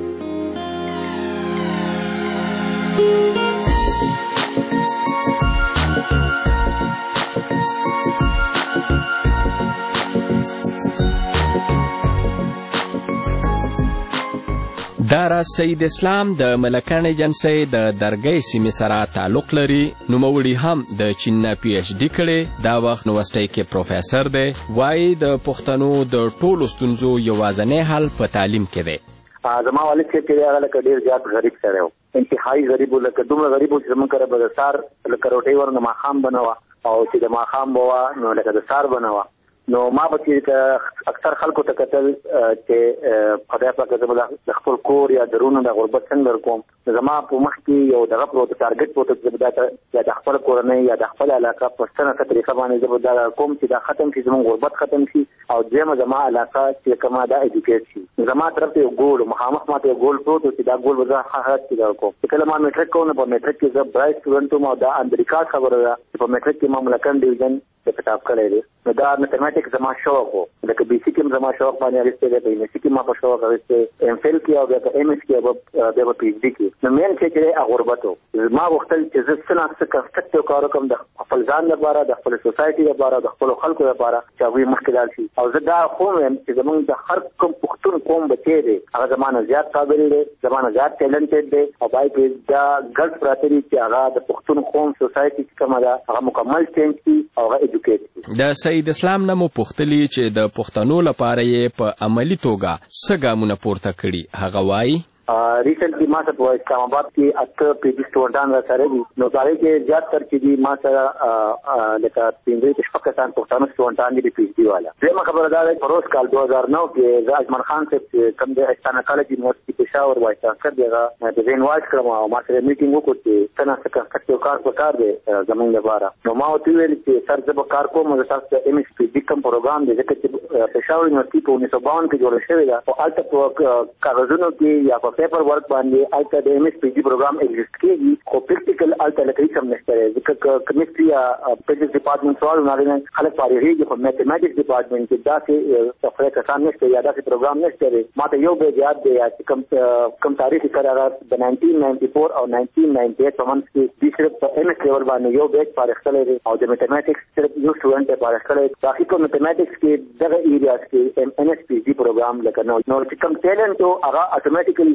دا راز سید اسلام د ملکان ایجنسۍ د درګۍ سیمې سره تعلق لري. نوموړي هم د چین نه پی ایچ ډي کړې. دا وخت نوسټۍ کې پروفیسر دی. وایي د پښتنو د ټولو ستونزو یوازینی حل په تعلیم کې دی.
زما والد چې دی هغه لکه ډېر زیات غریب سړی و انتهایي غریب و لکه دومره غریب و چې زموږ کره به د سهار لکه روټۍ ور د ماښام به نه وه او چې د ماښام به وه نو لکه د سهار به نه وه نو ما به چې اکثر خلکو ته کتل چې خدای پاک زموږ د خپل کور یا درونو د غربت څنګه درکوم زما په مخ کې یو دغه پروت ټارګټ پروت چې دا یا د خپل کورنۍ یا د خپل علاقه په څنګه طریقه باندې زه به دا کوم چې دا ختم شي زموږ غربت ختم شي او دویمه زما علاقه چې کومه دا ایډوکیټ شي. زما طرف ته یو ګول مخامخ ماته یو ګول پروت چې دا ګول به زه حقیقت کې دا کوم. کله ما میټریک کوم په میټریک کې زه برایټ سټوډنټ وم او دا امریکا خبره ده چې په میټریک کې ما ملکن ډیویژن په کتاب کړی دی نو دا میتھمیټکس زما شوق و لکه بي سي کې زما شوق باندې اړیسته دی په یونیورسيټي کې ما په شوق اړیسته ایم فیل کې او بیا ایم ایس کې او بیا په پی ایچ ډي کې نو مین چې چې غربت و ما وختل چې زه څه نه څه کنسټرکټیو کار وکړم د خپل ځان لپاره د خپل سوسایټي لپاره د خپل خلکو لپاره چې هغوی مخکې لاړ شي او زه دا خو وایم چې زموږ د هر کوم پښتون قوم بچی دی هغه زما نه زیات قابل دی زما نه زیات ټیلنټډ دی او باید دا ګډ پراته دي چې هغه د پښتون قوم سوسایټي چې کومه ده هغه مکمل چینج کړي او هغه ایډوکیټ کړي.
د سید اسلام نه مو پوښتلي چې د پښتنو لپاره یې په عملي توګه څه ګامونه پورته کړي. هغه وایي
ریسنټلی ما سره په اسلام آباد کې اته پی جی سټوډنټان را سره دي نو هغې کې زیات تر چې دي ما سره لکه پنځه شپږ کسان پښتانه سټوډنټان دي د پی ایچ ډي والا. دویمه خبره دا ده په روز کال دو هزار نو کې زه اجمل خان صاحب چې کوم د استانه کالج یونیورسټي پېښور وایس چانسلر دی هغه د انوایټ کړم او ما سره میټینګ وکړو چې څه نه څه کنسټرکټیو کار پکار دی زموږ لپاره. نو ما ورته وویل چې سر زه به کار کوم زه تاسو ته ایم ایس پي ډي کوم پروګرام دی ځکه چې پېښور یونیورسټي په اونیس سو باون کې جوړه شوې ده او هلته په کاغذونو کې یا په پیپر ورک باندې الته د ایم ایس پی جی پروګرام ایگزیسټ کېږي خو پریکټیکل الته لکه هېڅ هم نشته دی ځکه کیمستري یا فزیکس ډپارټمنټ سوال هغې نه خلک فارغېږي خو میتھمیټکس ډپارټمنټ کې داسې تفریح کسان نشته یا داسې پروګرام نشته دی. ما ته یو بیج یاد دی یا چې کوم کوم تاریخ یې کړی هغه د ناینټین ناینټي فور او ناینټین ناینټي ایټ په منځ کې دوی صرف په ایم ایس لیول باندې یو بیج فارغ کړی دی او د میتھمیټکس صرف یو سټوډنټ یې فارغ کړی دی. باقي په میتھمیټکس کې دغه ایریاز کې ایم ایس پی جي پروګرام لکه نو نو چې کوم ټیلنټ و هغه اټومیټیکلي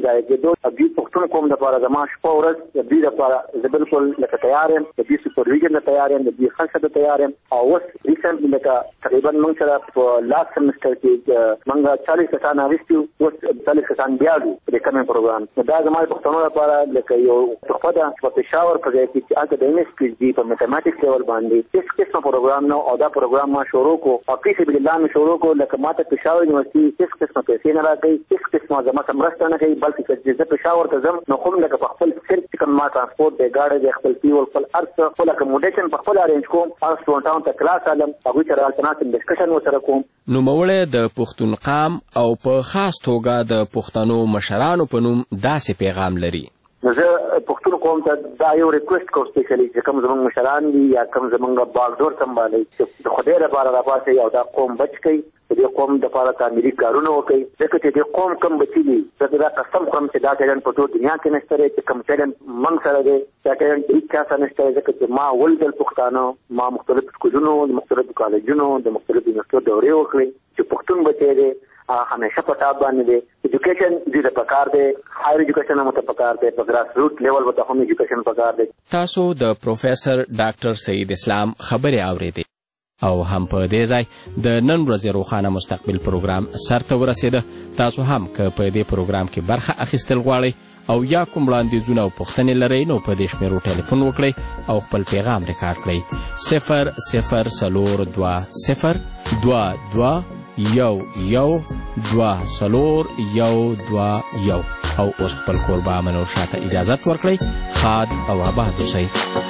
ضایع کېدو. دوی پښتون قوم دپاره زما شپه ورځ د دوی دپاره زه بالکل لکه تیار یم، د دوی سپرویژن ته تیار یم، د دوی خلکو ته تیار یم. او اوس ریسنټلی لکه تقریبا موږ سره په لاست سمسټر کې موږ چالیس کسان اخیستي وو، اوس چالیس کسان بیا دي په دې کمین پروګرام. دا زما د پښتنو لپاره لکه یو تحفه ده چې په پېښور په ځای کې چې هلته د ایم ایس پي جي په میتھمیټکس لیول باندې هېڅ قسمه پروګرام نه، او دا پروګرام ما شروع کړو او فی سبیل الله مې شروع کړو. لکه ما ته پېښور یونیورسټي هېڅ قسمه پیسې نه راکوي، هېڅ قسمه زما ته مرسته نه کوي، بلکې که زه پېښور ته ځم نو خو لکه په خپل صرف چې کوم ما ټرانسپورټ دی، ګاډی دی، خپل فیول، خپل هر څه، خپل اکوموډیشن په خپل ارینج کوم. هغه سټون ټاون ته کلاس علم، هغوی سره الټرناتیو ډسکشن ورسره کوم.
نوموړی د پښتونقام او په خاص توګه د پښتنو مشرانو په نوم داسې پیغام لري.
نو زه پښتون قوم ته دا یو ریکویسټ کوم سپیشلی چې کوم زموږ مشران دي یا کوم زموږ باغدور سنبالي چې د خدای لپاره راپاسئ او دا قوم بچ کړئ، د دې قوم دپاره تعمیري کارونه وکړئ، ځکه چې د قوم کم بچي دي زه دا قسم خورم چې دا ټیلنټ په ټول دنیا کې نشته دی، چې کوم ټیلنټ موږ سره دی دا ټیلنټ هېڅ چا سره نشته دی، ځکه چې ما ولدل پښتانه، ما مختلف سکولونو، د مختلفو کالجونو، د مختلفو یونیورسټیو دورې وکړې چې پښتون بچی دی همیشه په ټاپ باندې دی. ایجوکیشن دې ته پکار دی، هایر ایجوکیشن هم ته پکار دی، په ګراس روټ لیول به ته هم ایجوکیشن پکار دی.
تاسو د پروفیسر ډاکټر سعید اسلام خبرې اورېدې او هم په دې ځای د نن ورځې روښانه مستقبل پروګرام سرته ورسېده. تاسو هم که په دې پروګرام کې برخه اخیستل غواړئ او یا کوم وړاندیزونه او پوښتنې لرئ نو په دې شمېرو ټلیفون وکړئ او خپل پیغام ریکارډ کړئ. صفر صفر څلور دوه صفر دوه دوه یو یو دوه څلور یو دوه یو. او اوس خپل کوربه منور شاه ته اجازت ورکړئ. ښاد او آباد اوسئ.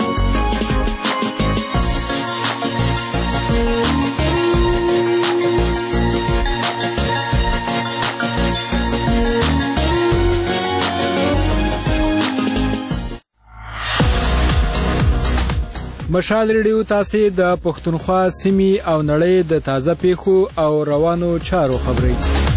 مشال ریډیو تاسې د پښتونخوا سیمې او نړۍ د تازه پیښو او روانو چارو خبرې